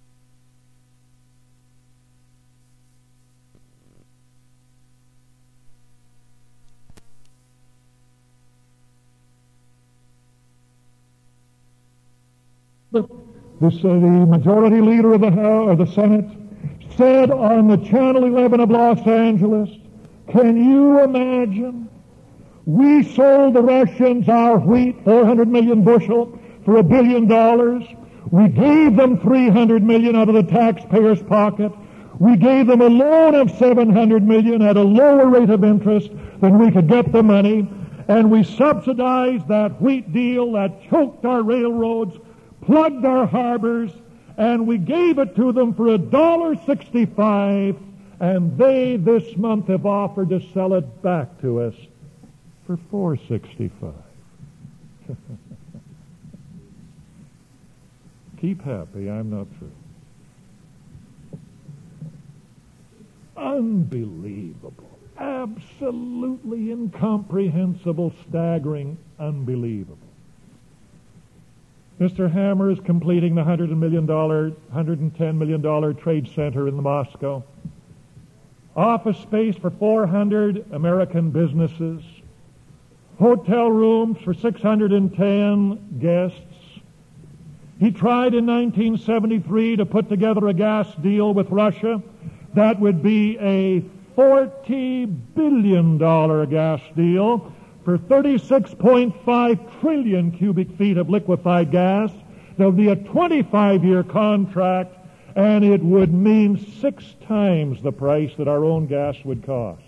Speaker 1: the majority leader of the House, or the Senate, said on the Channel 11 of Los Angeles, can you imagine? We sold the Russians our wheat, 400 million bushel, for $1 billion. We gave them 300 million out of the taxpayer's pocket. We gave them a loan of 700 million at a lower rate of interest than we could get the money. And we subsidized that wheat deal that choked our railroads, plugged our harbors, and we gave it to them for $1.65, and they this month have offered to sell it back to us for $4.65. Keep happy, I'm not through. Unbelievable, absolutely incomprehensible, staggering, unbelievable. Mr. Hammer is completing the $110 million trade center in Moscow. Office space for 400 American businesses. Hotel rooms for 610 guests. He tried in 1973 to put together a gas deal with Russia. That would be a $40 billion gas deal for 36.5 trillion cubic feet of liquefied gas. There would be a 25-year contract, and it would mean 6 times the price that our own gas would cost.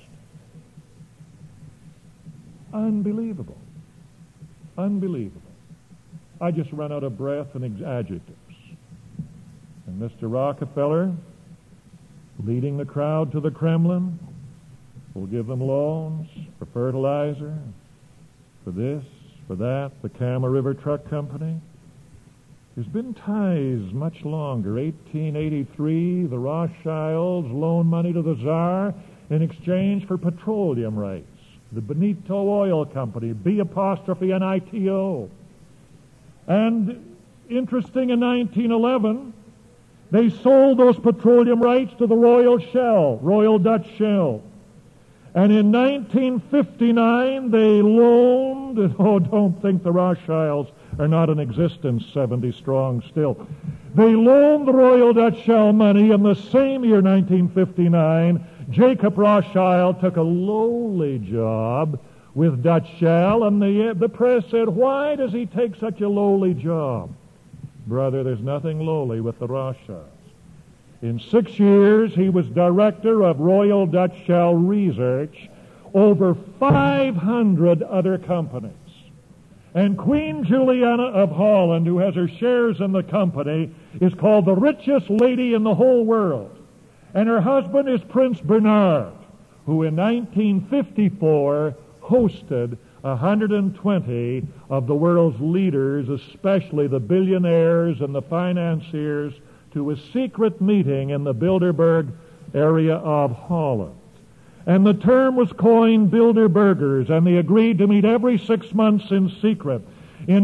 Speaker 1: Unbelievable. Unbelievable. I just run out of breath and adjectives. And Mr. Rockefeller, leading the crowd to the Kremlin, will give them loans for fertilizer, for this, for that, the Kama River Truck Company. There's been ties much longer. 1883, the Rothschilds loaned money to the Tsar in exchange for petroleum rights. The Benito Oil Company, B''NITO. And interesting, in 1911, they sold those petroleum rights to the Royal Shell, Royal Dutch Shell. And in 1959, they loaned, don't think the Rothschilds are not in existence, 70 strong still. They loaned the Royal Dutch Shell money. In the same year, 1959, Jacob Rothschild took a lowly job with Dutch Shell, and the press said, why does he take such a lowly job? Brother, there's nothing lowly with the Rothschilds. In 6 years, he was director of Royal Dutch Shell Research over 500 other companies. And Queen Juliana of Holland, who has her shares in the company, is called the richest lady in the whole world. And her husband is Prince Bernard, who in 1954 hosted 120 of the world's leaders, especially the billionaires and the financiers, to a secret meeting in the Bilderberg area of Holland. And the term was coined Bilderbergers, and they agreed to meet every 6 months in secret. In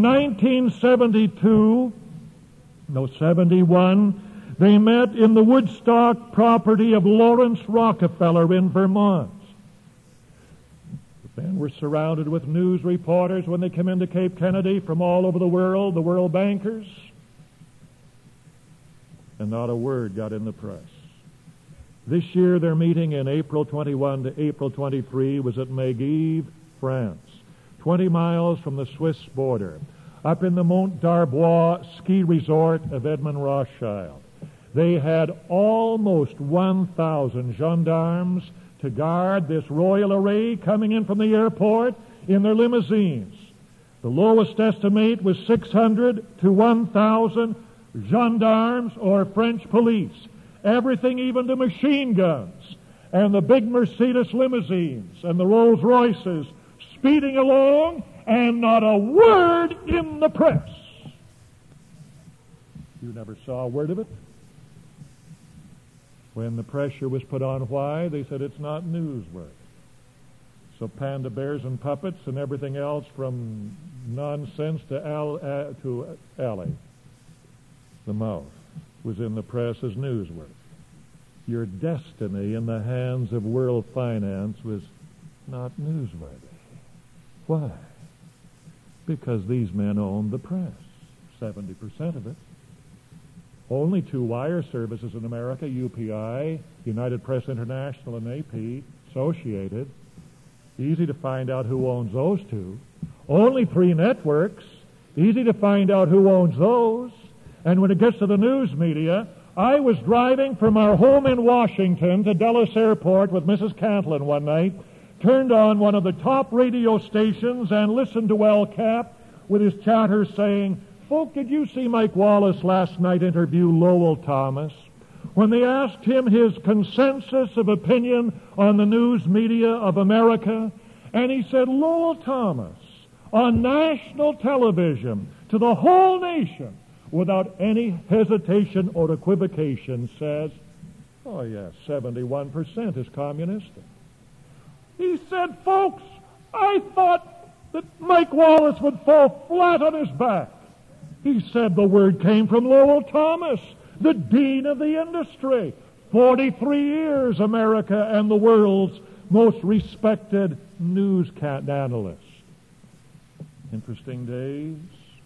Speaker 1: 1971, they met in the Woodstock property of Lawrence Rockefeller in Vermont. The men were surrounded with news reporters when they came into Cape Kennedy from all over the world bankers, and not a word got in the press. This year, their meeting in April 21 to April 23 was at Megève, France, 20 miles from the Swiss border, up in the Mont d'Arbois ski resort of Edmond Rothschild. They had almost 1,000 gendarmes to guard this royal array coming in from the airport in their limousines. The lowest estimate was 600 to 1,000 gendarmes or French police. Everything, even to machine guns, and the big Mercedes limousines and the Rolls Royces speeding along, and not a word in the press. You never saw a word of it? When the pressure was put on why, they said it's not newsworthy. So panda bears and puppets and everything else from nonsense to alley, the mouth, was in the press as newsworthy. Your destiny in the hands of world finance was not newsworthy. Why? Because these men owned the press, 70% of it. Only 2 wire services in America, UPI, United Press International, and AP, Associated. Easy to find out who owns those 2. Only 3 networks. Easy to find out who owns those. And when it gets to the news media, I was driving from our home in Washington to Dulles Airport with Mrs. Cantlin one night, turned on one of the top radio stations and listened to El Cap with his chatter saying, "Folk, did you see Mike Wallace last night interview Lowell Thomas? When they asked him his consensus of opinion on the news media of America, and he said, Lowell Thomas, on national television to the whole nation, without any hesitation or equivocation, says, oh yes, 71% is communistic. He said, folks, I thought that Mike Wallace would fall flat on his back. He said the word came from Lowell Thomas, the dean of the industry. 43 years, America and the world's most respected news analyst. Interesting days.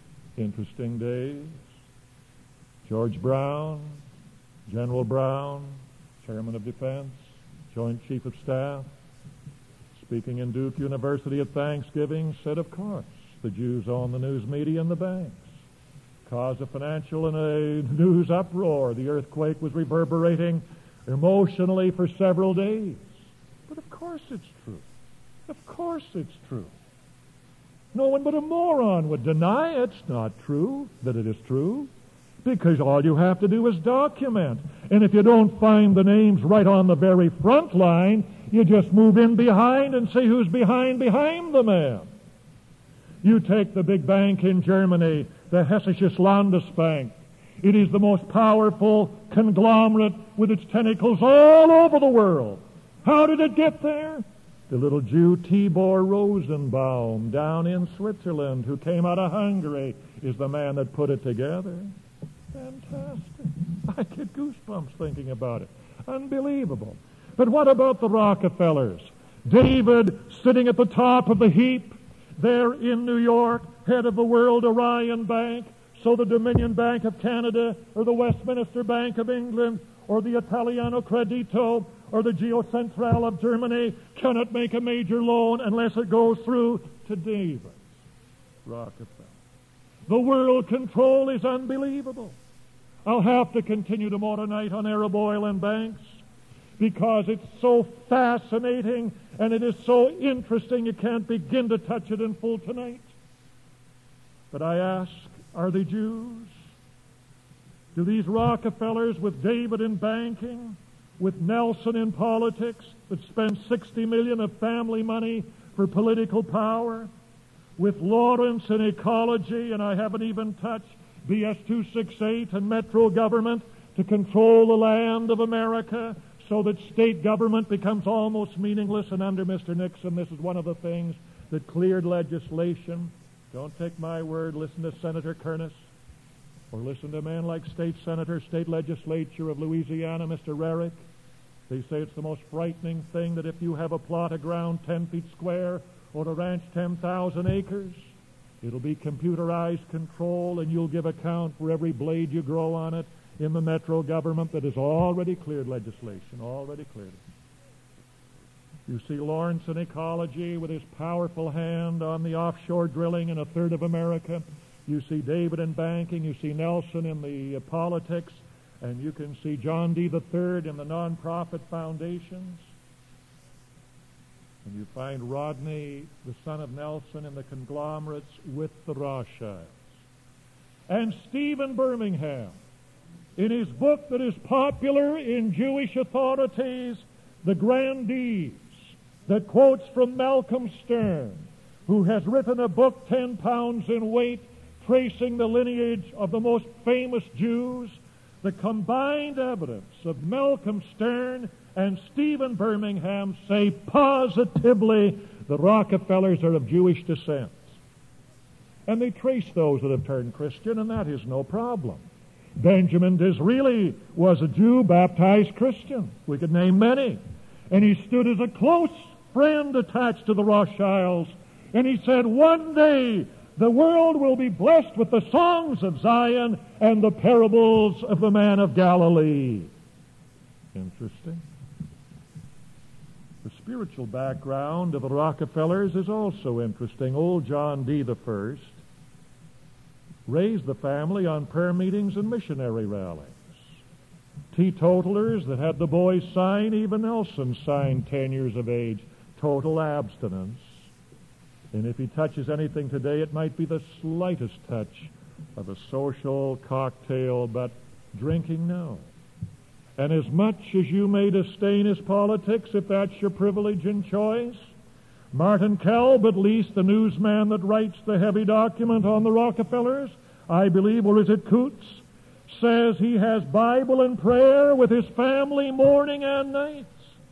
Speaker 1: George Brown, General Brown, Chairman of Defense, Joint Chief of Staff, speaking in Duke University at Thanksgiving, said, of course, the Jews own the news media and the banks. Caused a financial and a news uproar. The earthquake was reverberating emotionally for several days. But of course it's true. Of course it's true. No one but a moron would deny it's not true, that it is true, because all you have to do is document. And if you don't find the names right on the very front line, you just move in behind and see who's behind the man. You take the big bank in Germany, the Hessisches Landesbank. It is the most powerful conglomerate with its tentacles all over the world. How did it get there? The little Jew Tibor Rosenbaum down in Switzerland, who came out of Hungary, is the man that put it together. Fantastic. I get goosebumps thinking about it. Unbelievable. But what about the Rockefellers? David sitting at the top of the heap there in New York, head of the World Orion Bank, so the Dominion Bank of Canada or the Westminster Bank of England or the Italiano Credito or the Geocentral of Germany cannot make a major loan unless it goes through to David Rockefeller. The world control is unbelievable. I'll have to continue tomorrow night on Arab oil and banks because it's so fascinating and it is so interesting you can't begin to touch it in full tonight. But I ask, are they Jews? Do these Rockefellers with David in banking, with Nelson in politics, that spend $60 million of family money for political power, with Lawrence in ecology, and I haven't even touched BS 268 and Metro government to control the land of America so that state government becomes almost meaningless. And under Mr. Nixon, this is one of the things that cleared legislation. Don't take my word. Listen to Senator Kernis, or listen to a man like State Senator, State Legislature of Louisiana, Mr. Rarick. They say it's the most frightening thing that if you have a plot of ground 10 feet square or a ranch 10,000 acres, it'll be computerized control, and you'll give account for every blade you grow on it in the Metro government that has already cleared legislation, already cleared it. You see Lawrence in ecology with his powerful hand on the offshore drilling in a third of America. You see David in banking. You see Nelson in the politics. And you can see John D. III in the nonprofit foundations. And you find Rodney, the son of Nelson, in the conglomerates with the Rothschilds. And Stephen Birmingham, in his book that is popular in Jewish authorities, The Grandees, that quotes from Malcolm Stern, who has written a book 10 pounds in weight, tracing the lineage of the most famous Jews. The combined evidence of Malcolm Stern and Stephen Birmingham say positively the Rockefellers are of Jewish descent. And they trace those that have turned Christian, and that is no problem. Benjamin Disraeli was a Jew, baptized Christian. We could name many. And he stood as a close friend attached to the Rothschilds. And he said, one day the world will be blessed with the songs of Zion and the parables of the man of Galilee. Interesting. The spiritual background of the Rockefellers is also interesting. Old John D. I raised the family on prayer meetings and missionary rallies. Teetotalers that had the boys sign, even Nelson signed 10 years of age, total abstinence. And if he touches anything today, it might be the slightest touch of a social cocktail, but drinking, no. And as much as you may disdain his politics, if that's your privilege and choice, Martin Kelb, at least the newsman that writes the heavy document on the Rockefellers, I believe, or is it Coots, says he has Bible and prayer with his family morning and nights.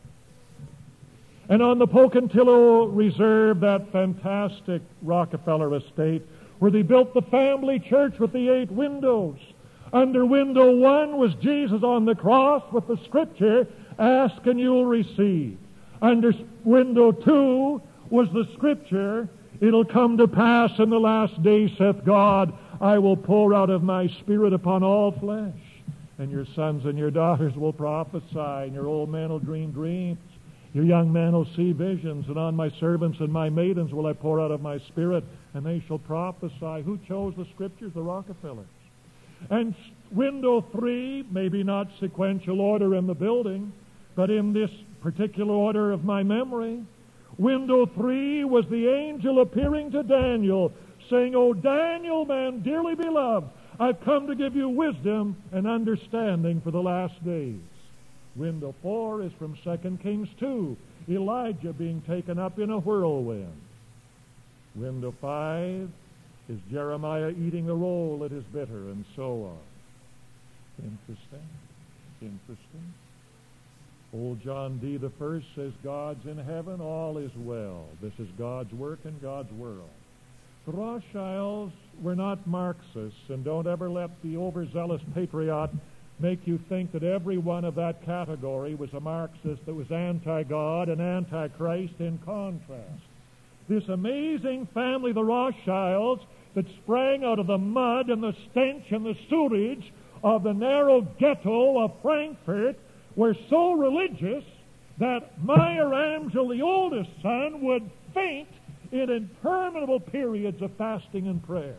Speaker 1: And on the Pocatello Reserve, that fantastic Rockefeller estate, where they built the family church with the 8 windows. Under window 1 was Jesus on the cross with the scripture, ask and you'll receive. Under window 2 was the scripture, it'll come to pass in the last days, saith God, I will pour out of my spirit upon all flesh. And your sons and your daughters will prophesy, and your old men will dream dreams. Your young men will see visions, and on my servants and my maidens will I pour out of my spirit, and they shall prophesy. Who chose the scriptures? The Rockefellers. And window 3, maybe not sequential order in the building, but in this particular order of my memory, window 3 was the angel appearing to Daniel, saying, O Daniel, man dearly beloved, I've come to give you wisdom and understanding for the last days. Window 4 is from 2 Kings 2, Elijah being taken up in a whirlwind. Window 5 is Jeremiah eating the roll that is bitter, and so on. Interesting. Interesting. Old John D. I says, God's in heaven, all is well. This is God's work in God's world. The Rothschilds were not Marxists, and don't ever let the overzealous patriot make you think that every one of that category was a Marxist that was anti-God and anti-Christ in contrast. This amazing family, the Rothschilds, that sprang out of the mud and the stench and the sewage of the narrow ghetto of Frankfurt, were so religious that Meyer Amschel, the oldest son, would faint in interminable periods of fasting and prayer.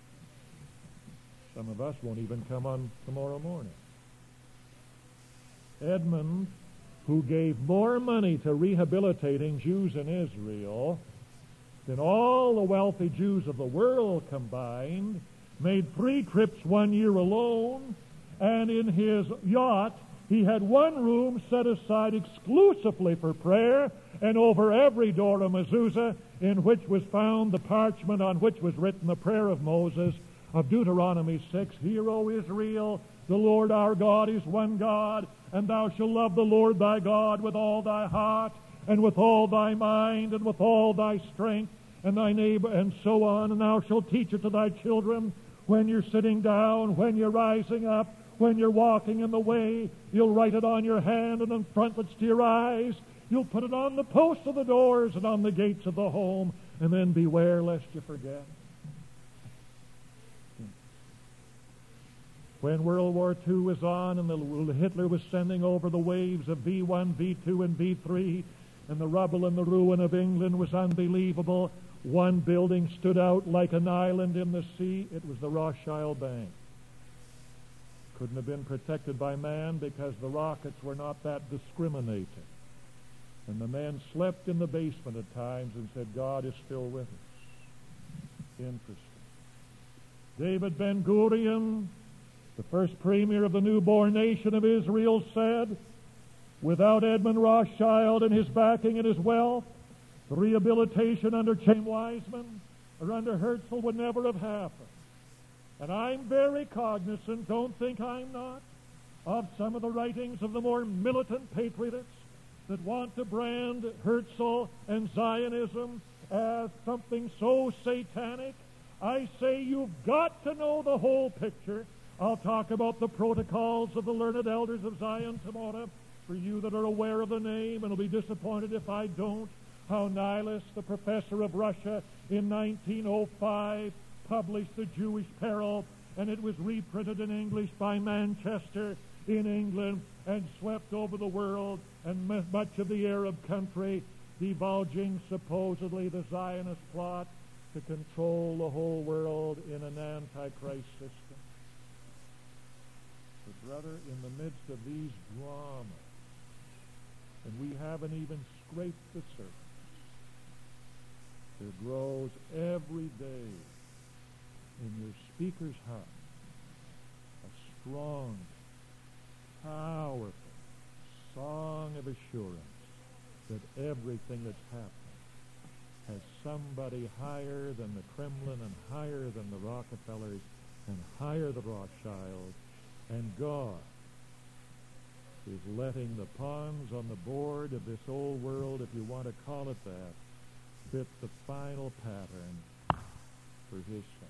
Speaker 1: Some of us won't even come on tomorrow morning. Edmund, who gave more money to rehabilitating Jews in Israel then all the wealthy Jews of the world combined made 3 trips 1 year alone, and in his yacht he had one room set aside exclusively for prayer, and over every door a mezuzah in which was found the parchment on which was written the prayer of Moses of Deuteronomy 6, Hear, O Israel, the Lord our God is one God, and thou shalt love the Lord thy God with all thy heart, and with all thy mind, and with all thy strength, and thy neighbor, and so on. And thou shalt teach it to thy children when you're sitting down, when you're rising up, when you're walking in the way. You'll write it on your hand and in frontlets to your eyes. You'll put it on the posts of the doors and on the gates of the home, and then beware lest you forget. When World War II was on and Hitler was sending over the waves of V1, V2, and V3, and the rubble and the ruin of England was unbelievable, one building stood out like an island in the sea. It was the Rothschild Bank. Couldn't have been protected by man because the rockets were not that discriminating. And the men slept in the basement at times and said, God is still with us. Interesting. David Ben-Gurion, the first premier of the newborn nation of Israel, said, without Edmund Rothschild and his backing and his wealth, the rehabilitation under Chaim Weizmann or under Herzl would never have happened. And I'm very cognizant, don't think I'm not, of some of the writings of the more militant patriots that want to brand Herzl and Zionism as something so satanic. I say you've got to know the whole picture. I'll talk about the protocols of the learned elders of Zion tomorrow for you that are aware of the name, and will be disappointed if I don't. How Nihilus, the professor of Russia, in 1905 published The Jewish Peril, and it was reprinted in English by Manchester in England and swept over the world and much of the Arab country, divulging supposedly the Zionist plot to control the whole world in an antichrist system. But brother, in the midst of these dramas, and we haven't even scraped the surface, there grows every day in your speaker's heart a strong, powerful song of assurance that everything that's happening has somebody higher than the Kremlin and higher than the Rockefellers and higher the Rothschilds, and God is letting the pawns on the board of this old world, if you want to call it that, fit the final pattern for his son.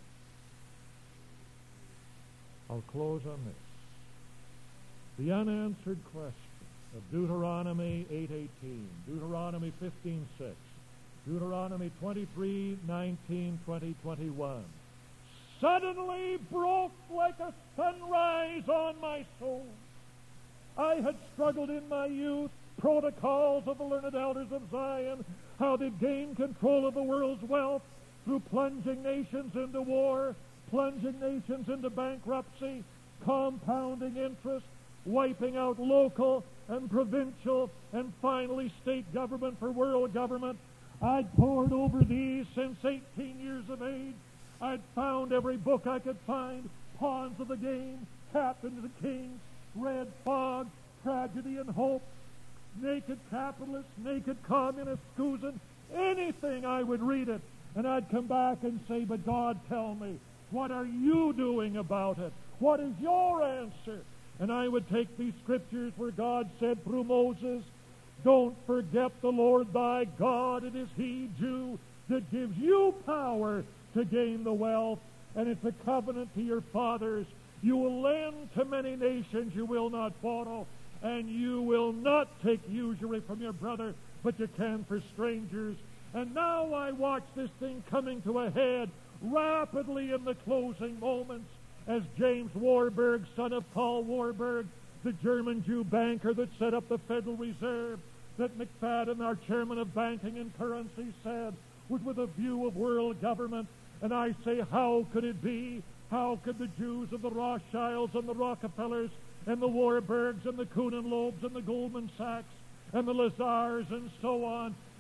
Speaker 1: I'll close on this. The unanswered question of Deuteronomy 8:18, Deuteronomy 15:6, Deuteronomy 23:19, 20, 21, suddenly broke like a sunrise on my soul. I had struggled in my youth, protocols of the learned elders of Zion, how they gained control of the world's wealth through plunging nations into war, plunging nations into bankruptcy, compounding interest, wiping out local and provincial and finally state government for world government. I'd pored over these since 18 years of age. I'd found every book I could find, Pawns of the Game, Captains and Kings, Red Fog, Tragedy and Hope, Naked Capitalist, Naked Communist, Scusin, anything I would read it. And I'd come back and say, but God, tell me, what are you doing about it? What is your answer? And I would take these scriptures where God said through Moses, don't forget the Lord thy God. It is he, Jew, that gives you power to gain the wealth. And it's a covenant to your fathers. You will lend to many nations, you will not borrow. And you will not take usury from your brother, but you can for strangers. And now I watch this thing coming to a head rapidly in the closing moments as James Warburg, son of Paul Warburg, the German Jew banker that set up the Federal Reserve, that McFadden, our chairman of banking and currency, said was with a view of world government. And I say, how could it be? How could the Jews of the Rothschilds and the Rockefellers and the Warburgs and the Kuhn and Loebs and the Goldman Sachs and the Lazars and so on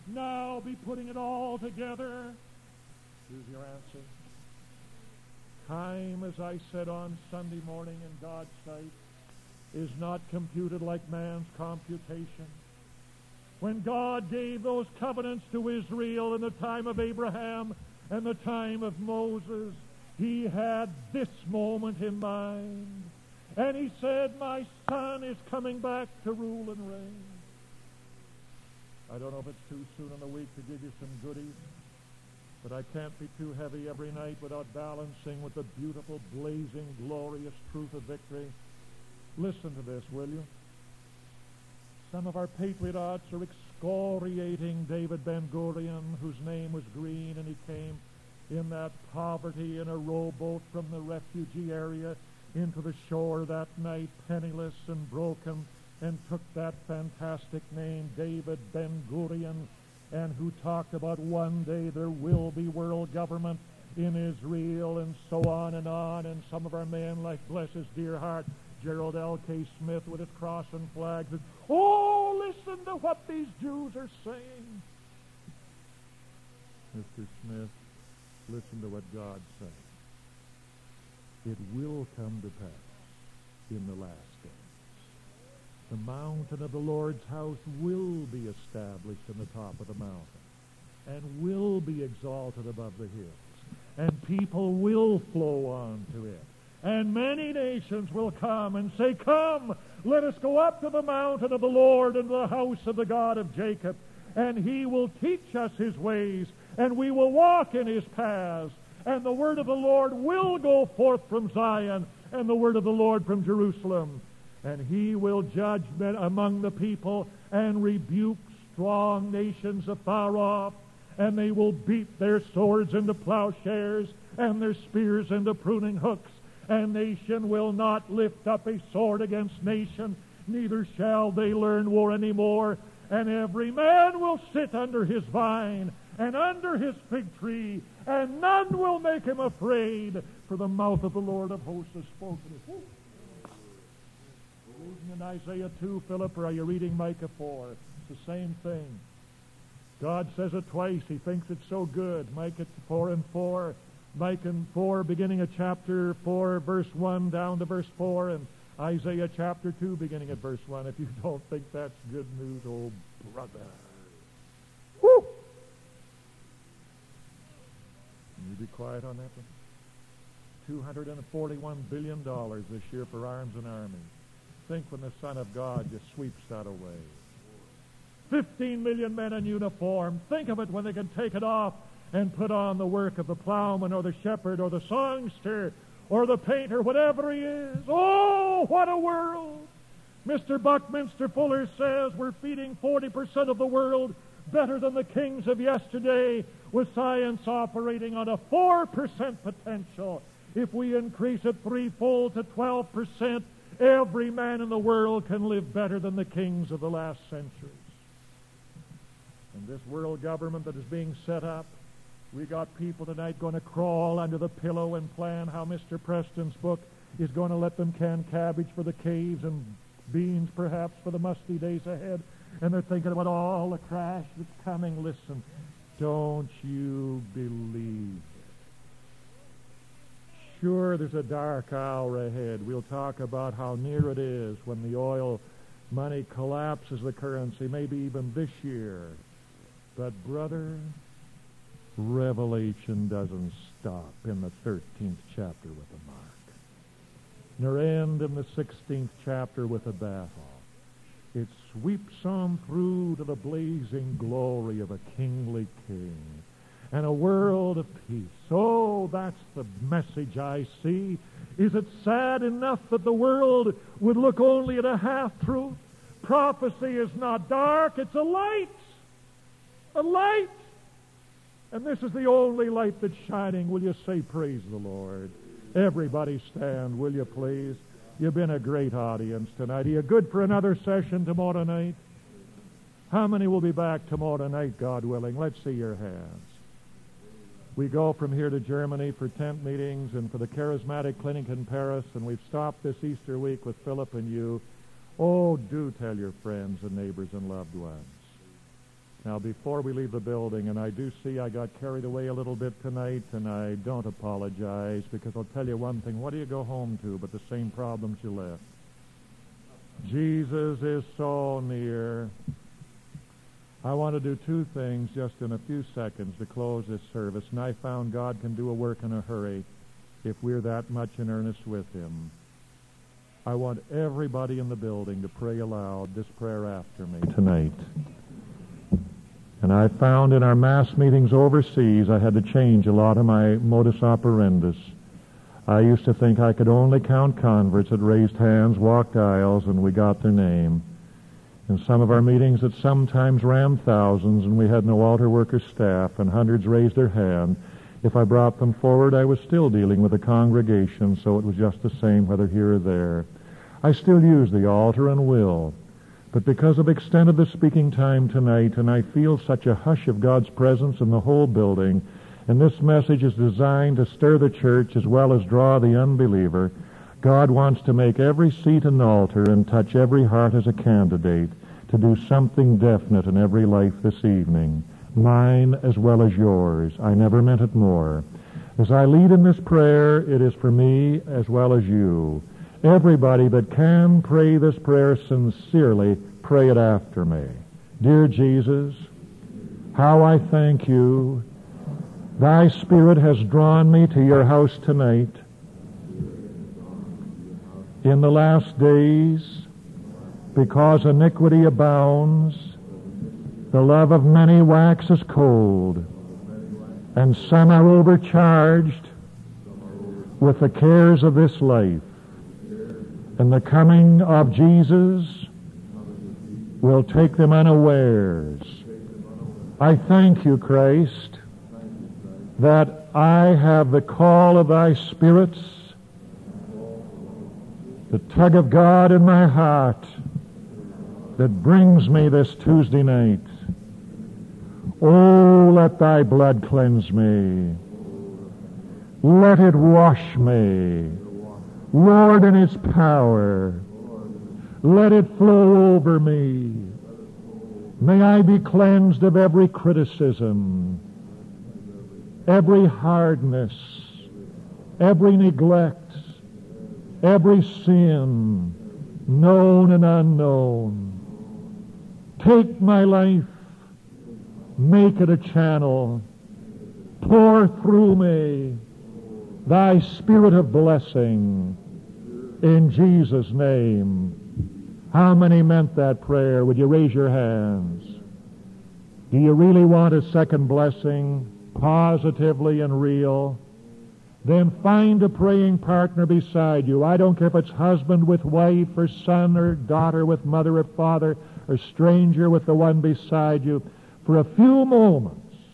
Speaker 1: now be putting it all together? Here's your answer. Time, as I said on Sunday morning, in God's sight, is not computed like man's computation. When God gave those covenants to Israel in the time of Abraham and the time of Moses, he had this moment in mind. And he said, my son is coming back to rule and reign. I don't know if it's too soon in the week to give you some goodies, but I can't be too heavy every night without balancing with the beautiful, blazing, glorious truth of victory. Listen to this, will you? Some of our patriots are excoriating David Ben-Gurion, whose name was Green, and he came in that poverty in a rowboat from the refugee area into the shore that night, penniless and broken, and took that fantastic name, David Ben-Gurion, and who talked about one day there will be world government in Israel, and so on and on. And some of our men, like bless his dear heart, Gerald L.K. Smith with his cross and flag, said, oh, listen to what these Jews are saying. Mr. Smith, listen to what God says. It will come to pass in the last days. The mountain of the Lord's house will be established in the top of the mountain and will be exalted above the hills, and people will flow on to it. And many nations will come and say, come, let us go up to the mountain of the Lord and the house of the God of Jacob, and he will teach us his ways, and we will walk in his paths. And the word of the Lord will go forth from Zion, and the word of the Lord from Jerusalem. And he will judge men among the people and rebuke strong nations afar off, and they will beat their swords into plowshares and their spears into pruning hooks. And nation will not lift up a sword against nation, neither shall they learn war any more. And every man will sit under his vine and under his fig tree, and none will make him afraid, for the mouth of the Lord of hosts has spoken it. Reading in Isaiah 2, Philip, or are you reading Micah 4? It's the same thing. God says it twice. He thinks it's so good. Micah 4 and 4. Micah 4, beginning at chapter 4, verse 1, down to verse 4, and Isaiah chapter 2, beginning at verse 1. If you don't think that's good news, oh brother. Woo! Can you be quiet on that one? $241 billion this year for arms and armies. Think when the Son of God just sweeps that away. 15 million men in uniform. Think of it when they can take it off and put on the work of the plowman or the shepherd or the songster or the painter, whatever he is. Oh, what a world! Mr. Buckminster Fuller says we're feeding 40% of the world better than the kings of yesterday, with science operating on a 4% potential. If we increase it threefold to 12%, every man in the world can live better than the kings of the last centuries. And this world government that is being set up, we got people tonight going to crawl under the pillow and plan how Mr. Preston's book is going to let them can cabbage for the caves and beans perhaps for the musty days ahead. And they're thinking about all the crash that's coming. Listen, don't you believe it? Sure, there's a dark hour ahead. We'll talk about how near it is when the oil money collapses the currency, maybe even this year. But, brother, Revelation doesn't stop in the 13th chapter with a mark, nor end in the 16th chapter with a battle. It sweeps on through to the blazing glory of a kingly king and a world of peace. Oh, that's the message I see. Is it sad enough that the world would look only at a half-truth? Prophecy is not dark, it's a light. A light. And this is the only light that's shining. Will you say praise the Lord? Everybody stand, will you please? You've been a great audience tonight. Are you good for another session tomorrow night? How many will be back tomorrow night, God willing? Let's see your hands. We go from here to Germany for tent meetings and for the Charismatic Clinic in Paris, and we've stopped this Easter week with Philip and you. Oh, do tell your friends and neighbors and loved ones. Now, Now, before we leave the building, and I do see I got carried away a little bit tonight, and I don't apologize, because I'll tell you one thing. What do you go home to but the same problems you left? Jesus is so near. I want to do two things just in a few seconds to close this service, and I found God can do a work in a hurry if we're that much in earnest with Him. I want everybody in the building to pray aloud this prayer after me tonight. And I found in our mass meetings overseas I had to change a lot of my modus operandus. I used to think I could only count converts that raised hands, walked aisles, and we got their name. In some of our meetings that sometimes ran thousands, and we had no altar worker staff, and hundreds raised their hand. If I brought them forward, I was still dealing with the congregation, so it was just the same whether here or there. I still use the altar and will. But because I've extended the speaking time tonight, and I feel such a hush of God's presence in the whole building, and this message is designed to stir the church as well as draw the unbeliever, God wants to make every seat an altar and touch every heart as a candidate to do something definite in every life this evening, mine as well as yours. I never meant it more. As I lead in this prayer, it is for me as well as you. Everybody that can pray this prayer sincerely, pray it after me. Dear Jesus, how I thank you. Thy Spirit has drawn me to your house tonight. In the last days, because iniquity abounds, the love of many waxes cold, and some are overcharged with the cares of this life. And the coming of Jesus will take them unawares. I thank you, Christ, that I have the call of thy spirits, the tug of God in my heart that brings me this Tuesday night. Oh, let thy blood cleanse me. Let it wash me. Lord, in its power, let it flow over me. May I be cleansed of every criticism, every hardness, every neglect, every sin, known and unknown. Take my life, make it a channel, pour through me thy Spirit of blessing in Jesus' name. How many meant that prayer? Would you raise your hands? Do you really want a second blessing, positively and real? Then find a praying partner beside you. I don't care if it's husband with wife, or son or daughter with mother or father, or stranger with the one beside you. For a few moments,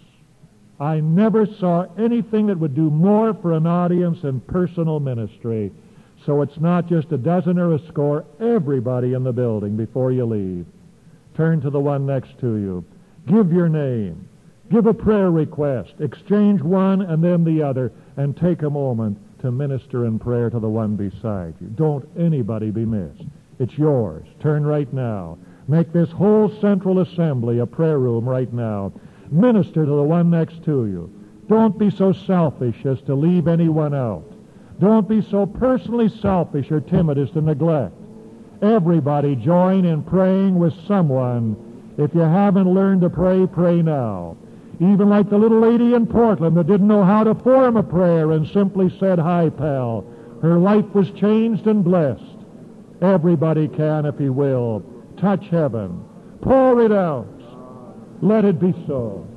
Speaker 1: I never saw anything that would do more for an audience than personal ministry. So it's not just a dozen or a score, everybody in the building before you leave. Turn to the one next to you. Give your name. Give a prayer request. Exchange one and then the other, and take a moment to minister in prayer to the one beside you. Don't anybody be missed. It's yours. Turn right now. Make this whole Central Assembly a prayer room right now. Minister to the one next to you. Don't be so selfish as to leave anyone out. Don't be so personally selfish or timid as to neglect. Everybody join in praying with someone. If you haven't learned to pray, pray now. Even like the little lady in Portland that didn't know how to form a prayer and simply said, "Hi, pal." Her life was changed and blessed. Everybody can, if he will. Touch heaven. Pour it out. Let it be so.